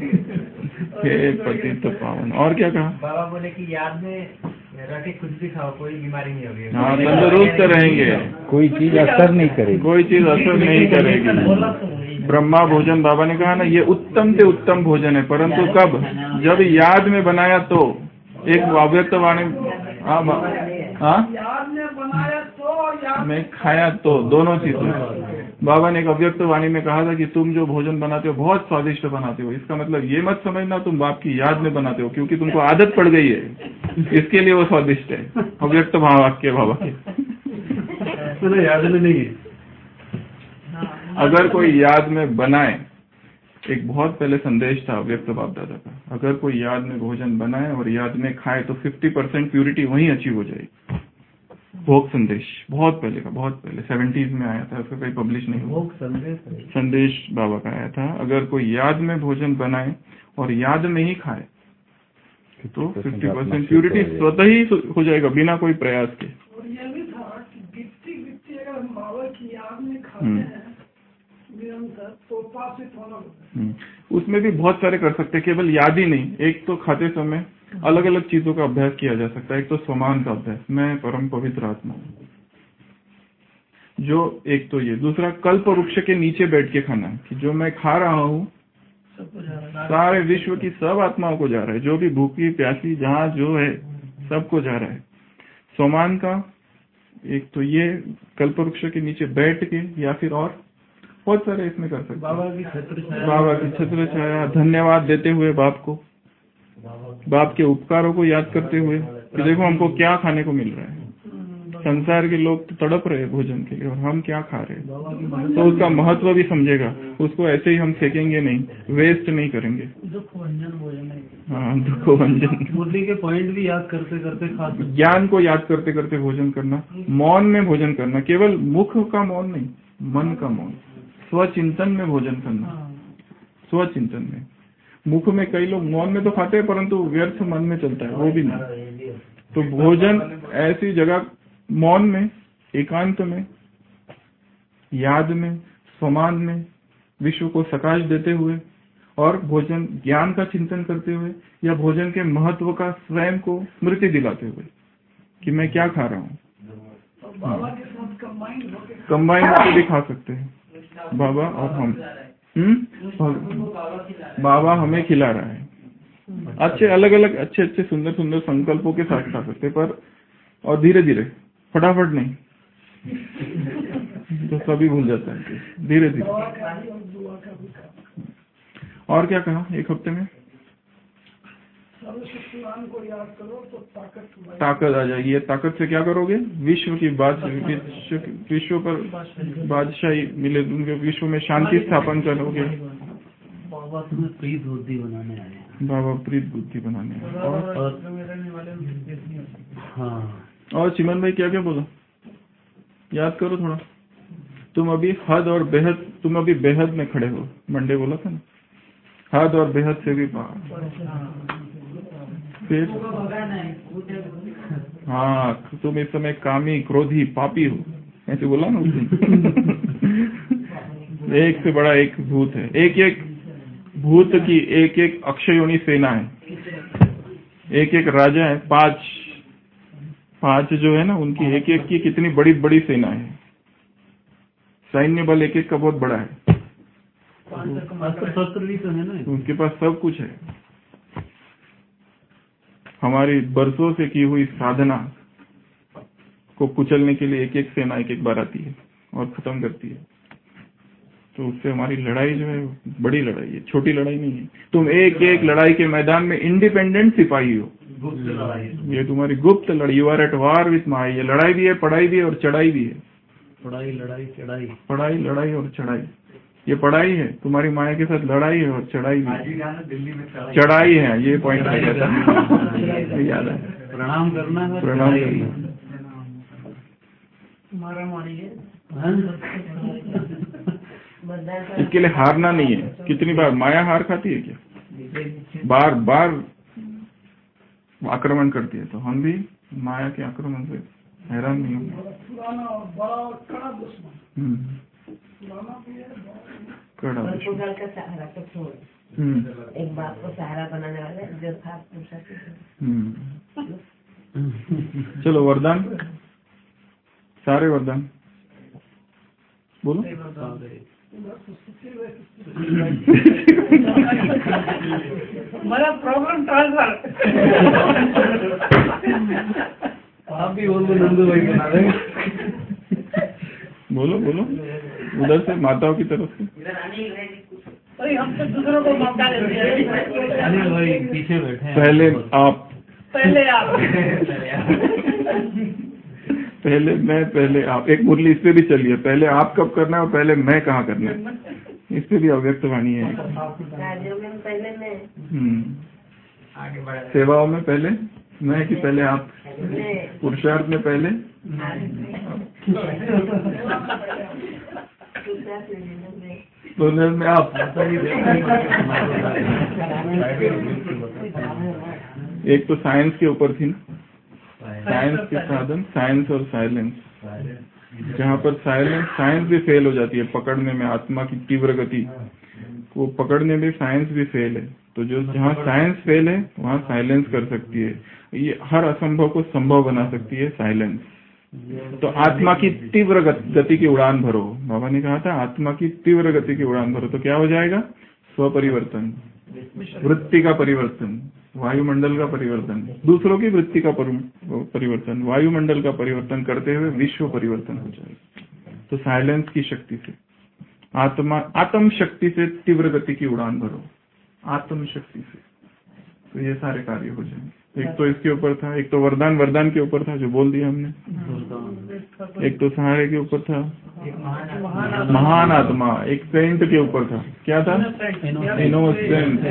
Speaker 2: पतित पावन। और क्या कहा?
Speaker 8: बाबा बोले कि याद में रह के कुछ भी खाओ, कोई बीमारी नहीं होगी।
Speaker 2: हाँ, तंदुरुस्त रहेंगे,
Speaker 5: कोई चीज असर नहीं करेगी,
Speaker 2: कोई चीज असर नहीं करेगी। ब्रह्मा भोजन, बाबा ने कहा ना, ये उत्तम से उत्तम भोजन है, परंतु कब? जब याद में बनाया तो। एक अव्यक्त वाणी, हाँ हाँ,
Speaker 6: याद ने बनाया तो याद
Speaker 2: मैं खाया तो, दोनों चीजें। बाबा ने एक अव्यक्त वाणी में कहा था कि तुम जो भोजन बनाते हो बहुत स्वादिष्ट बनाते हो, इसका मतलब ये मत समझना तुम बाप की याद में बनाते हो, क्योंकि तुमको आदत पड़ गई है, इसके लिए वो स्वादिष्ट है। अव्यक्त भाव वाक्य बाबा के।
Speaker 3: तो याद में नहीं है।
Speaker 2: अगर कोई याद में बनाए, एक बहुत पहले संदेश था अव्यक्त बाप दादा का, अगर कोई याद में भोजन बनाए और याद में खाए तो फिफ्टी परसेंट प्यूरिटी वहीं अचीव हो जाएगी। भोग संदेश बहुत पहले का, बहुत पहले सेवेंटीज में आया था, उसका कहीं पब्लिश नहीं हुआ।
Speaker 3: भोग संदेश
Speaker 2: संदेश बाबा का आया था, अगर कोई याद में भोजन बनाए और याद में ही खाए तो फिफ्टी परसेंट प्यूरिटी स्वतः ही हो जाएगा बिना कोई प्रयास के।
Speaker 6: और ये भी था कि गिट्टी गिट्टी अगर हम बाबा की याद में खाते हैं निरंतर तो पास होना होता है।
Speaker 2: उसमें भी बहुत सारे कर सकते हैं, केवल याद ही नहीं। एक तो खाते समय अलग अलग चीजों का अभ्यास किया जा सकता है। एक तो स्वमान का अभ्यास, मैं परम पवित्र आत्मा हूँ, जो एक तो ये। दूसरा कल्प वृक्ष के नीचे बैठ के खाना, कि जो मैं खा रहा हूँ सारे विश्व की सब आत्माओं को जा रहा है, जो भी भूखी प्यासी जहाँ जो है सबको जा रहा है। स्वमान का एक तो ये कल्प वृक्ष के नीचे बैठ के, या फिर और बहुत सारे इसमें कर सकते हैं।
Speaker 3: बाबा की छत्र छाया,
Speaker 2: बाबा की छत्र छाया, धन्यवाद देते हुए बाप को, बाप के उपकारों को याद करते हुए कि देखो हमको क्या खाने को मिल रहा है। संसार के लोग तो तड़प रहे हैं भोजन के लिए, और हम क्या खा रहे हैं, तो उसका महत्व भी समझेगा। उसको ऐसे ही हम फेंकेंगे नहीं, वेस्ट नहीं करेंगे।
Speaker 6: दुख भंजन भोजन है।
Speaker 2: हाँ, दुख भंजन।
Speaker 3: मुरली के पॉइंट भी याद करते करते खा,
Speaker 2: ज्ञान को याद करते करते भोजन करना, मौन में भोजन करना, केवल मुख का मौन नहीं, मन का मौन, स्वचिंतन में भोजन करना, स्वचिंतन में। मुख में कई लोग मौन में तो खाते हैं, परंतु व्यर्थ मन में चलता है, वो भी नहीं। तो भोजन ऐसी जगह, मौन में, एकांत में, याद में, स्वमान में, विश्व को सकाश देते हुए, और भोजन ज्ञान का चिंतन करते हुए, या भोजन के महत्व का स्वयं को स्मृति दिलाते हुए कि मैं क्या खा रहा हूँ।
Speaker 6: बाबा के साथ कंबाइन होके
Speaker 2: कंबाइन होकर भी खा सकते हैं, बाबा और हम। हम्म, बाबा हमें खिला रहा है। अच्छे अलग अलग अच्छे अच्छे सुंदर सुंदर संकल्पों के साथ खा सकते, पर और धीरे धीरे, फटाफट नहीं, तो सभी भूल जाता है, धीरे धीरे। और क्या कहा एक हफ्ते में?
Speaker 6: सर्वशक्तिमान को याद करो तो ताकत
Speaker 2: ताकत आ जाएगी। ये ताकत से क्या करोगे? विश्व की बात, विश्व, विश्व पर बादशाही मिले, उनके विश्व में शांति स्थापन करोगे।
Speaker 3: बाबा तुम्हें प्रीत बुद्धि बनाने आए हैं।
Speaker 2: बाबा प्रीत बुद्धि बनाने आए। और, और
Speaker 3: हाँ,
Speaker 2: और चिमन भाई क्या क्या बोला, याद करो थोड़ा। तुम अभी हद और बेहद, तुम अभी बेहद में खड़े हो, मंडे बोला था ना, हद और बेहद से भी बाहर। फिर हाँ, तुम इस समय कामी, क्रोधी, पापी हो, ऐसे बोला ना उस दिन। एक से बड़ा एक भूत है, एक एक भूत की एक एक अक्षयोनी सेना है, एक एक राजा है, पांच पांच जो है ना उनकी एक एक की कितनी बड़ी बड़ी सेना है। सैन्य बल एक एक का बहुत बड़ा है,
Speaker 3: शस्त्र भी तो है ना,
Speaker 2: उनके पास सब कुछ है। हमारी बरसों से की हुई साधना को कुचलने के लिए एक एक सेना एक एक बार आती है और खत्म करती है। तो उससे हमारी लड़ाई जो है बड़ी लड़ाई है, छोटी लड़ाई नहीं है। तुम एक एक लड़ाई के मैदान में इंडिपेंडेंट सिपाही हो,
Speaker 3: गुप्त लड़ाई,
Speaker 2: ये तुम्हारी गुप्त लड़ाई। You are at war with Maya. ये लड़ाई भी है, पढ़ाई भी है और चढ़ाई भी है।
Speaker 3: पढ़ाई लड़ाई चढ़ाई,
Speaker 2: पढ़ाई लड़ाई और चढ़ाई। ये पढ़ाई है, तुम्हारी माया के साथ लड़ाई है और चढ़ाई भी है।
Speaker 8: दिल्ली में
Speaker 2: चढ़ाई है, ये पॉइंट आ जाता है, याद है।
Speaker 3: प्रणाम करना है,
Speaker 2: प्रणाम करना।
Speaker 6: मारा मारी है।
Speaker 2: इसके लिए हारना नहीं है। कितनी बार माया हार खाती है क्या? बार बार आक्रमण करती है, तो हम भी माया के आक्रमण से हैरान नहीं होंगे।
Speaker 6: पुराना और बड़ा और कड़ा दुश्मन, पुराना भी है,
Speaker 2: कड़ा
Speaker 7: का
Speaker 2: दुश्मन।
Speaker 7: सहारा तो छोड़,
Speaker 2: हम्म,
Speaker 7: एक बाप को सहारा बनाने वाले जो था
Speaker 2: हम्म। चलो वरदान, सारे वरदान बोलो।
Speaker 6: मेरा प्रॉब्लम ट्रांसफर।
Speaker 3: आप भी बोल दो नंदू भाई बना देंगे।
Speaker 2: बोलो बोलो उधर से माताओं की तरफ से।
Speaker 6: भाई हम तो दूसरों को मौका देते हैं।
Speaker 3: अनिल भाई पीछे बैठे हैं।
Speaker 2: पहले आप
Speaker 6: पहले आप
Speaker 2: पहले मैं पहले आप। एक मुरली इस पे भी चलिए, पहले आप कब करना है और पहले मैं कहाँ करना है, इस पे भी अव्यक्त वाणी है।
Speaker 7: राज्यों में पहले मैं
Speaker 2: हम्म
Speaker 8: आगे बढ़ा
Speaker 2: सेवाओं में पहले मैं कि पहले आप,
Speaker 7: मैं
Speaker 2: पुरुषार्थ में पहले दोनों में आप। एक तो साइंस के ऊपर थी ना, साइंस के साधन, साइंस और साइलेंस। जहाँ पर साइलेंस साइंस भी फेल हो जाती है पकड़ने में, आत्मा की तीव्र गति को पकड़ने में साइंस भी फेल है। तो जो जहाँ साइंस फेल है वहाँ साइलेंस कर सकती है। ये हर असंभव को संभव बना सकती है साइलेंस। तो आत्मा की तीव्र गति की उड़ान भरो। बाबा ने कहा था आत्मा की तीव्र गति की उड़ान भरो, तो क्या हो जाएगा? स्वपरिवर्तन, वृत्ति का परिवर्तन, वायुमंडल का परिवर्तन, दूसरों की वृत्ति का परिवर्तन, वायुमंडल का परिवर्तन करते हुए विश्व परिवर्तन हो जाएगा। तो साइलेंस की शक्ति से, आत्मा आत्म शक्ति से तीव्र गति की उड़ान भरो, आत्म शक्ति से, तो ये सारे कार्य हो जाएंगे। एक तो इसके ऊपर था, एक तो वरदान वरदान के ऊपर था जो बोल दिया हमने, एक तो सहारे के ऊपर था, महान आत्मा, एक सेंट के ऊपर था। क्या था? इनोसेंट,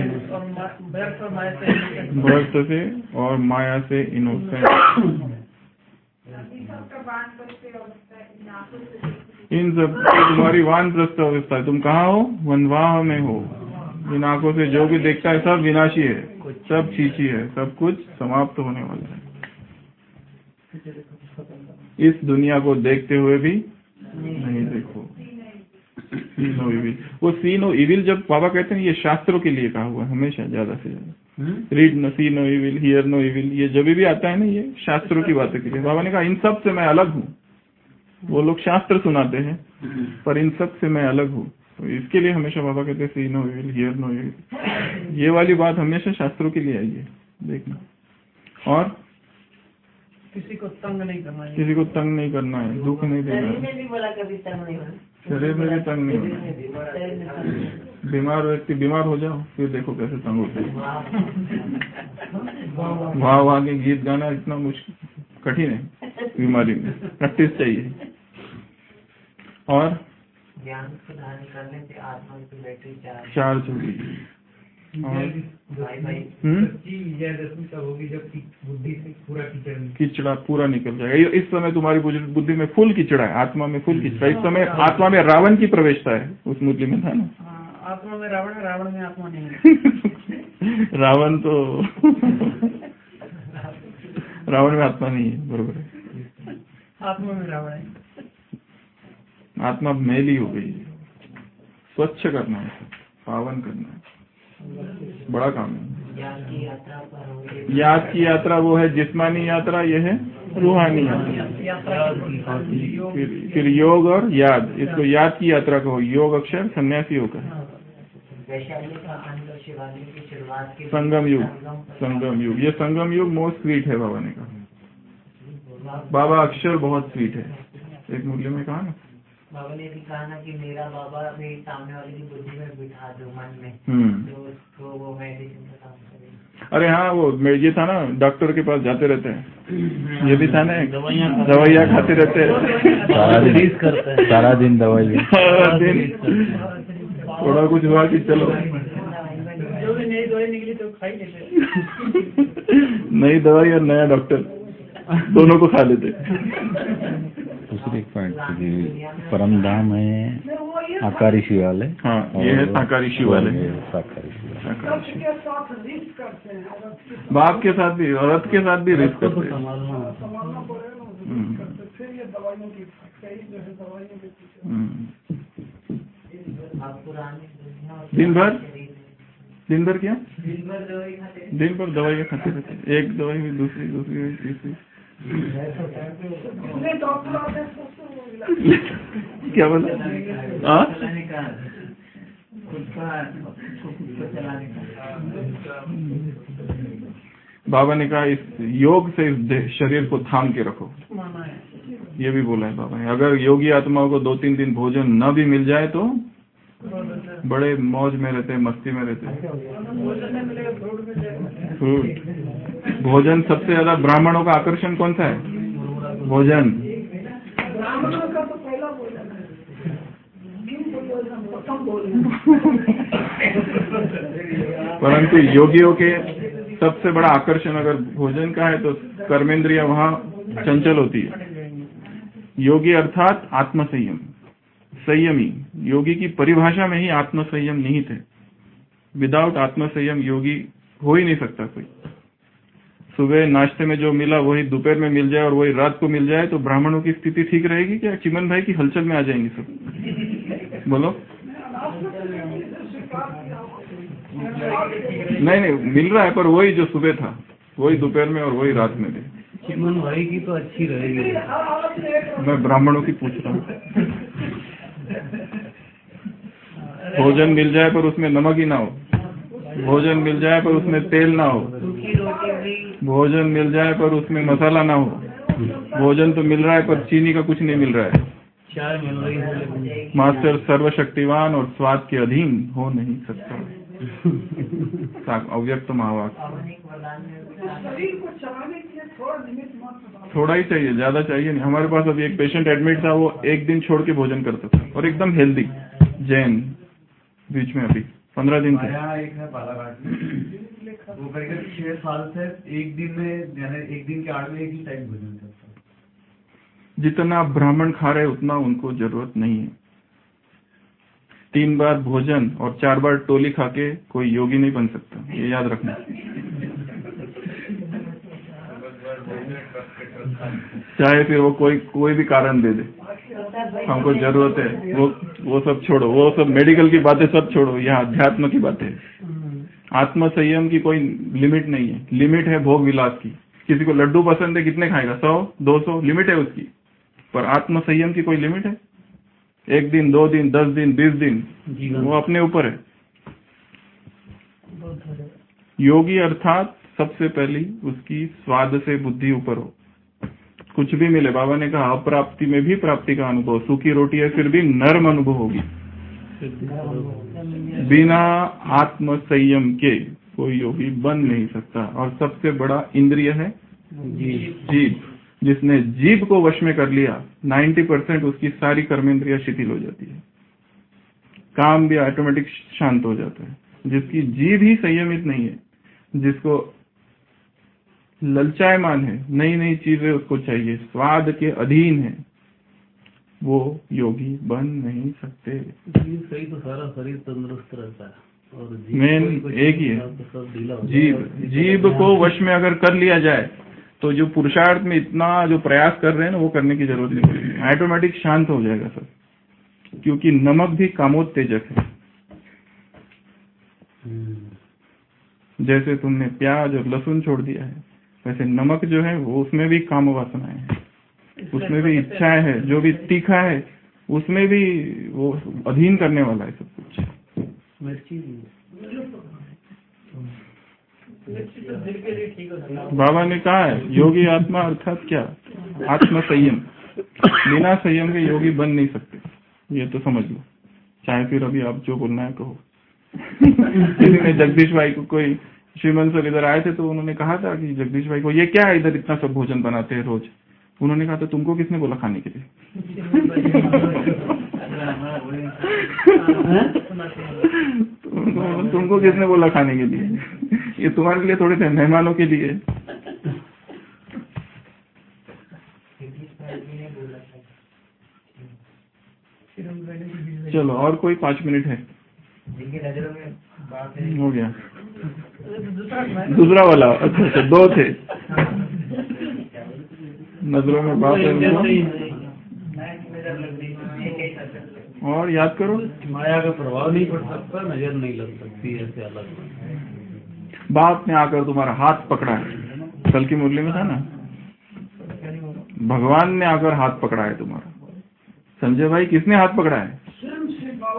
Speaker 2: भक्त से और माया से इनोसेंट। इन सब तुम्हारी वानप्रस्थ अवस्था है। तुम कहाँ हो? वनवाह में हो। इन आंखों से जो भी देखता है सब विनाशी है, सब छीछी है, सब कुछ समाप्त होने वाला है। इस दुनिया को देखते हुए भी नहीं देखो। सी नो इविल, वो सी नो इविल जब बाबा कहते हैं ये शास्त्रों के लिए कहा हुआ है हमेशा, ज्यादा से ज्यादा। Read no, see no evil, hear no evil, ये जब भी आता है ना ये शास्त्रों की बातें के लिए। बाबा ने कहा इन सब से मैं अलग हूँ। वो लोग शास्त्र सुनाते हैं पर इन सब से मैं अलग हूँ। तो इसके लिए हमेशा बाबा कहते हैं see no evil, hear no evil. ये वाली बात हमेशा शास्त्रों के लिए आई है, देखना। और
Speaker 6: किसी को तंग नहीं करना है,
Speaker 2: किसी को तंग नहीं करना है, दुख नहीं देना
Speaker 7: शरीर
Speaker 2: है।
Speaker 7: में भी बोला कभी तंग नहीं होना,
Speaker 2: शरीर में भी तंग नहीं होना। बीमार व्यक्ति बीमार हो जाओ फिर देखो कैसे तंग होते हैं। वहाँ वहाँ के गीत गाना इतना मुश्किल कठिन है बीमारी में, प्रैक्टिस चाहिए। और
Speaker 1: ज्ञान प्रदान करने से आत्मा की बैटरी चार्ज
Speaker 2: चार्ज होगी।
Speaker 1: भाई भाई
Speaker 8: विजयदशमी तब होगी जब बुद्धि से पूरा कीचड़
Speaker 2: कीचड़ा पूरा निकल जाएगा। इस समय तुम्हारी बुद्धि में फुल कीचड़ा है, आत्मा में फुल कीचड़ा। इस समय आत्मा में रावण की प्रवेशता है, उस मुरली में था ना।
Speaker 6: आत्मा में रावण है, रावण में आत्मा नहीं है।
Speaker 2: रावण तो रावण में आत्मा नहीं है, बरोबर है।
Speaker 6: आत्मा में रावण है।
Speaker 2: आत्मा मैली हो गई है, स्वच्छ करना है, पावन करना है, बड़ा काम है।
Speaker 1: ज्ञान की यात्रा पर होंगे।
Speaker 2: याद की यात्रा वो है जिस्मानी यात्रा, ये है रूहानी यात्रा। फिर, फिर योग और याद, इसको याद की यात्रा कहो। योग अक्षर सन्यासी होकर
Speaker 1: वैशाली का अंत और शिवाली की शुरुआत के
Speaker 2: संगम युग, संगम युग। ये संगम युग मोस्ट स्वीट है बाबा ने कहा। बाबा अक्षर बहुत स्वीट है, एक मुरली में कहा ना।
Speaker 1: बाबा ने भी कहा ना कि मेरा बाबा मेरे सामने वाले की बुद्धि में बिठा दो, मन में, तो उसको वो मेडिसिन का काम करेगा।
Speaker 2: अरे हाँ, वो ये था ना, डॉक्टर के पास जाते रहते हैं, ये भी था ना, दवाइयाँ खाते रहते हैं
Speaker 5: सारा दिन करते हैं, सारा दिन दवाई,
Speaker 2: सारा दिन थोड़ा कुछ हुआ कि चलो
Speaker 6: जो भी नई दवाई निकली तो खाई लेते।
Speaker 2: नई दवाई और नया डॉक्टर दोनों को खा लेते।
Speaker 5: दूसरी पॉइंट परम धाम है आकारी शिवालय।
Speaker 2: हाँ, ये है साकारी शिवालय।
Speaker 5: साकारी शिवालय
Speaker 2: बाप के साथ भी और रथ के साथ भी रिस्क करते हैं। दिन भर दिन भर क्या दिन भर दवाइयाँ खाते रहते हैं, एक दवाई हुई दूसरी दूसरी हुई तीसरी। क्या बोला? हाँ, बाबा ने कहा इस योग से इस देह- शरीर को थाम के रखो,
Speaker 6: माना है।
Speaker 2: ये भी बोला है बाबा ने। अगर योगी आत्माओं को दो तीन दिन भोजन न भी मिल जाए तो बड़े मौज में रहते, मस्ती में रहते।
Speaker 6: भोजन नहीं मिलेगा, फ्रूट मिल जाएगा।
Speaker 2: फ्रूट भोजन सबसे ज्यादा ब्राह्मणों का आकर्षण कौन सा है? भोजन।
Speaker 6: ब्राह्मणों का तो पहला भोजन है, दिन को भोजन, प्रथम भोजन।
Speaker 2: परंतु योगियों के सबसे बड़ा आकर्षण अगर भोजन का है तो कर्मेंद्रिया वहाँ चंचल होती है। योगी अर्थात आत्म संयम, संयमी। योगी की परिभाषा में ही आत्म संयम निहित है। विदाउट आत्म संयम योगी हो ही नहीं सकता कोई। सुबह नाश्ते में जो मिला वही दोपहर में मिल जाए और वही रात को मिल जाए तो ब्राह्मणों की स्थिति ठीक रहेगी क्या? चिमन भाई की हलचल में आ जाएंगे सब। बोलो। नहीं नहीं, मिल रहा है पर वही जो सुबह था वही दोपहर में और वही रात में दे।
Speaker 3: चिमन भाई की तो अच्छी रहेगी।
Speaker 2: मैं ब्राह्मणों की पूछ रहा हूँ। भोजन मिल जाए पर उसमें नमक ही ना हो, भोजन मिल जाए पर उसमें तेल ना हो, भोजन मिल जाए पर उसमें मसाला ना हो। भोजन तो मिल रहा है पर चीनी का कुछ नहीं मिल रहा है।
Speaker 3: चाय मिल रही है।
Speaker 2: मास्टर सर्वशक्तिवान और स्वाद के अधीन हो नहीं सकता। अव्यक्त महावाक।
Speaker 6: शरीर को चलाने के लिए थोड़ा निमित्त मात्र,
Speaker 2: थोड़ा ही चाहिए, ज्यादा चाहिए नहीं। हमारे पास अभी एक पेशेंट एडमिट था, वो एक दिन छोड़ के भोजन करता था और एकदम हेल्दी, जैन। बीच में अभी पंद्रह दिन थे।
Speaker 8: एक है बालाघाट में, वो करीब छह साल से एक दिन में, यानी एक दिन के आड़ में एक ही टाइम भोजन करता है।
Speaker 2: जितना ब्राह्मण खा रहे उतना उनको जरूरत नहीं है। तीन बार भोजन और चार बार टोली खा के कोई योगी नहीं बन सकता, ये याद रखना। चाहे फिर वो कोई कोई भी कारण दे दे, हमको जरूरत है, वो वो सब छोड़ो, वो सब मेडिकल की बातें सब छोड़ो, यहाँ अध्यात्म की बातें। आत्म संयम की कोई लिमिट नहीं है। लिमिट है भोग विलास की। किसी को लड्डू पसंद है, कितने खाएगा? सौ, दो सौ, लिमिट है उसकी। पर आत्म संयम की कोई लिमिट है? एक दिन, दो दिन, दस दिन, बीस दिन, वो अपने ऊपर है। योगी अर्थात सबसे पहली उसकी स्वाद से बुद्धि ऊपर हो। कुछ भी मिले, बाबा ने कहा अप्राप्ति में भी प्राप्ति का अनुभव। सूखी रोटी है फिर भी नर्म अनुभव होगी। बिना आत्म संयम के कोई योगी बन नहीं सकता। और सबसे बड़ा इंद्रिय है जीभ। जिसने जीभ को वश में कर लिया, नब्बे परसेंट उसकी सारी कर्मेंद्रियां शिथिल हो जाती है, काम भी ऑटोमेटिक शांत हो जाता है। जिसकी जीभ ही संयमित नहीं है, जिसको ललचायमान है, नई नई चीजें उसको चाहिए, स्वाद के अधीन है, वो योगी बन नहीं सकते।
Speaker 3: सही तो सारा शरीर तंदुरुस्त रहता है और
Speaker 2: मेन एक ही है, जीभ। जीभ को वश में अगर कर लिया जाए तो जो पुरुषार्थ में इतना जो प्रयास कर रहे हैं ना, वो करने की जरूरत नहीं पड़ेगी, ऑटोमेटिक शांत हो जाएगा सब। क्योंकि नमक भी कामोत्तेजक है। जैसे तुमने प्याज और लहसुन छोड़ दिया है, वैसे नमक जो है वो उसमें भी काम वासनाएं हैं, उसमें भी इच्छाएं है। जो भी तीखा है उसमें भी वो अधीन करने वाला है सब कुछ। बाबा ने कहा है योगी आत्मा अर्थात क्या? आत्म संयम। बिना संयम के योगी बन नहीं सकते, ये तो समझ लो। चाहे फिर अभी आप जो बोलना है कहो। किसी ने जगदीश भाई को, कोई श्रीमंत सर इधर आए थे तो उन्होंने कहा था कि जगदीश भाई को, ये क्या है इधर इतना सब भोजन बनाते हैं रोज? उन्होंने कहा था तुमको किसने बोला खाने के लिए? तुमको, तुमको किसने बोला खाने के लिए? ये तुम्हारे लिए थोड़े थे, मेहमानों के लिए। चलो और कोई पाँच मिनट है, हो गया। दूसरा वाला, अच्छा अच्छा, दो थे नजरों में बात है। और याद करो,
Speaker 3: माया का प्रभाव नहीं पड़ सकता, नजर नहीं लग सकती, ऐसे अलग।
Speaker 2: बाप ने आकर तुम्हारा हाथ पकड़ा है, कल की मुरली में था ना, भगवान ने आकर हाथ पकड़ा है तुम्हारा। संजय भाई किसने हाथ पकड़ा है?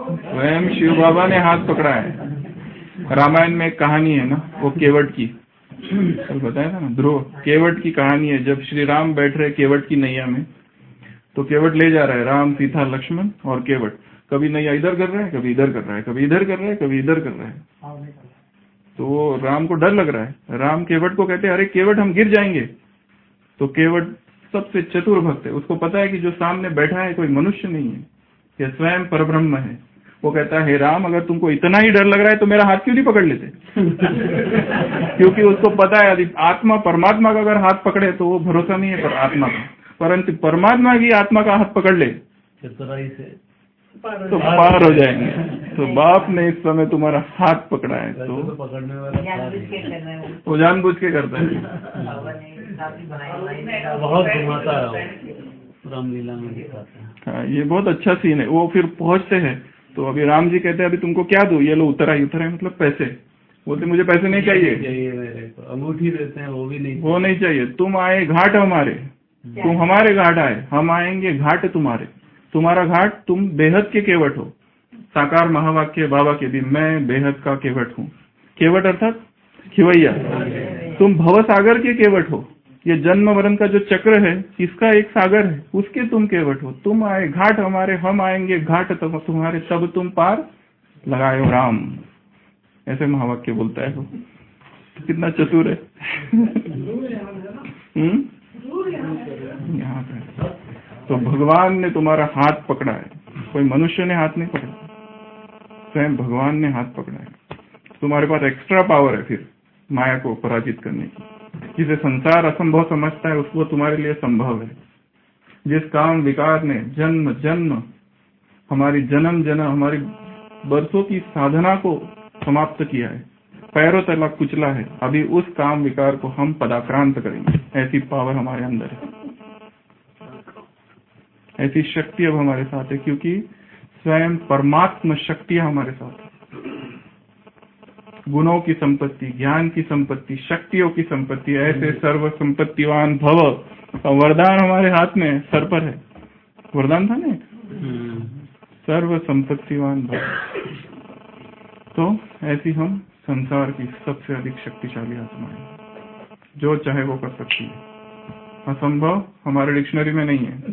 Speaker 2: स्वयं शिव बाबा ने हाथ पकड़ा है। रामायण में एक कहानी है ना, वो केवट की, कल बताया था ना, ध्रुव केवट की कहानी है। जब श्री राम बैठ रहे केवट की नैया में, तो केवट ले जा रहा है राम, सीता, लक्ष्मण और केवट। कभी नैया इधर कर रहा है, कभी इधर कर रहा है, कभी इधर कर रहा है, कभी इधर कर रहा है। तो राम को डर लग रहा है। राम केवट को कहते हैं, अरे केवट हम गिर जाएंगे। तो केवट सबसे चतुर भक्त है, उसको पता है कि जो सामने बैठा है कोई मनुष्य नहीं है, यह स्वयं परब्रह्म है। वो कहता है, हे राम, अगर तुमको इतना ही डर लग रहा है तो मेरा हाथ क्यों नहीं पकड़ लेते? क्योंकि उसको पता है यदि आत्मा परमात्मा का अगर हाथ पकड़े तो वो भरोसा नहीं है पर आत्मा का, परंतु परमात्मा की आत्मा का हाथ पकड़ ले
Speaker 3: चतुराई से
Speaker 2: तो पार हो जाएंगे। तो बाप ने इस समय तुम्हारा हाथ पकड़ा है तो
Speaker 3: पकड़ने वाला
Speaker 2: वो जानबूझ के करता है।
Speaker 3: बहुत घुमाता है, रामलीला में दिखाता है।
Speaker 2: हाँ, ये बहुत अच्छा सीन है। वो फिर पहुंचते हैं तो अभी राम जी कहते हैं, अभी तुमको क्या दूं? ये लो उतरा ही उतरा है, मतलब पैसे। बोलते मुझे पैसे नहीं चाहिए,
Speaker 3: चाहिए मेरे को अंगूठी देते हैं वो भी नहीं,
Speaker 2: वो नहीं चाहिए। तुम आए घाट हमारे, तुम हमारे घाट आए, हम आएंगे घाट तुम्हारे। तुम्हारा घाट, तुम बेहद के केवट हो। साकार महावाक्य बाबा के भी, मैं बेहद का केवट हूँ। केवट अर्थात खिवैया। तुम भव सागर के केवट हो। ये जन्म मरण का जो चक्र है इसका एक सागर है, उसके तुम केवट हो। तुम आए घाट हमारे, हम आएंगे घाट तब तुम्हारे, तब तुम पार लगाए राम। ऐसे महावाक्य बोलता है वो। तो कितना चतुर है। हम्म यहाँ पे तो भगवान ने तुम्हारा हाथ पकड़ा है, कोई मनुष्य ने हाथ नहीं पकड़ा, स्वयं भगवान ने हाथ पकड़ा है। तुम्हारे पास एक्स्ट्रा पावर है फिर माया को पराजित करने की। जिसे संसार असंभव समझता है उसको तुम्हारे लिए संभव है। जिस काम विकार ने जन्म जन्म हमारी जन्म जन्म हमारी बरसों की साधना को समाप्त किया है, पैरों तला कुचला है, अभी उस काम विकार को हम पदाक्रांत करेंगे। ऐसी पावर हमारे अंदर है, ऐसी शक्ति अब हमारे साथ है, क्योंकि स्वयं परमात्मा शक्तियां हमारे साथ है। गुणों की संपत्ति, ज्ञान की संपत्ति, शक्तियों की संपत्ति, ऐसे सर्व संपत्तिवान भव का वरदान हमारे हाथ में सर पर है। वरदान था ना, सर्व संपत्तिवान भव। तो ऐसी हम संसार की सबसे अधिक शक्तिशाली आत्मा है, जो चाहे वो कर सकती है। असंभव हमारे डिक्शनरी में नहीं है,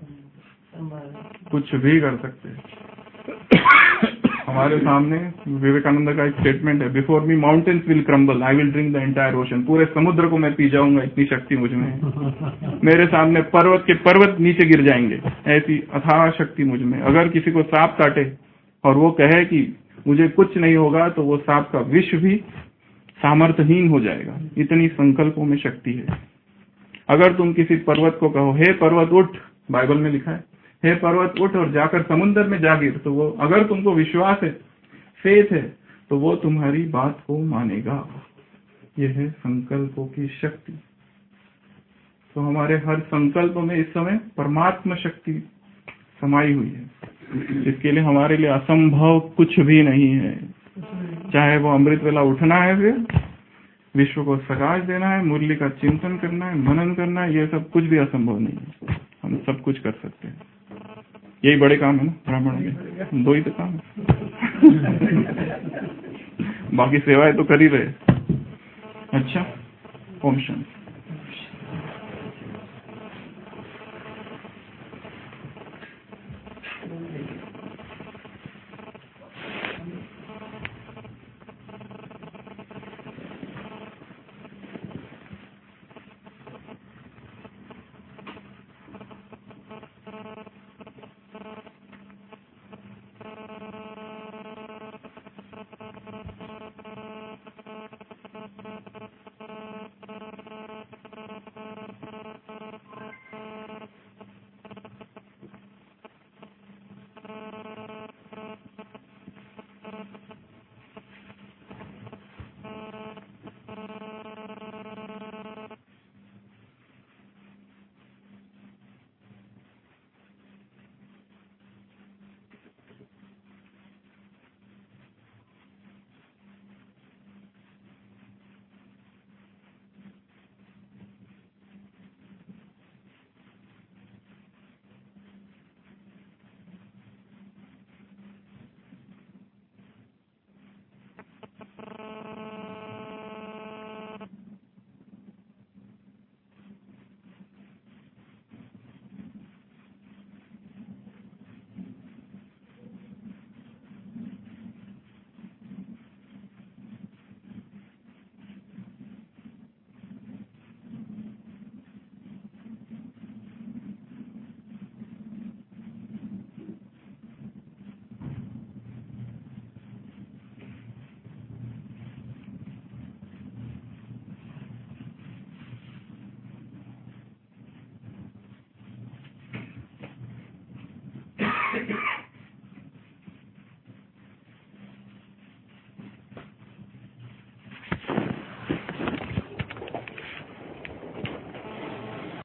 Speaker 2: कुछ भी कर सकते हैं। हमारे सामने विवेकानंद का एक स्टेटमेंट है, before me mountains will crumble, I will drink the entire ocean. पूरे समुद्र को मैं पी जाऊंगा, इतनी शक्ति मुझ में है। मेरे सामने पर्वत के पर्वत नीचे गिर जाएंगे, ऐसी अथाह शक्ति मुझ में। अगर किसी को सांप काटे और वो कहे कि मुझे कुछ नहीं होगा, तो वो सांप का विष भी सामर्थ्यहीन हो जाएगा। इतनी संकल्पों में शक्ति है। अगर तुम किसी पर्वत को कहो, हे पर्वत उठ, बाइबल में लिखा है, हे पर्वत उठ और जाकर समुद्र में जा गिर, तो वो, अगर तुमको विश्वास है, फेथ है, तो वो तुम्हारी बात को मानेगा। यह है संकल्पों की शक्ति। तो हमारे हर संकल्प में इस समय परमात्मा शक्ति समाई हुई है। इसके लिए हमारे लिए असंभव कुछ भी नहीं है। चाहे वो अमृत वेला उठना है, फिर विश्व को प्रकाश देना है, मुरली का चिंतन करना है, मनन करना है, ये सब कुछ भी असंभव नहीं है। हम सब कुछ कर सकते हैं। यही बड़े काम है ना ब्राह्मण में, दो ही तो काम है। बाकी सेवाएं तो कर ही रहे। अच्छा, ओम शांति।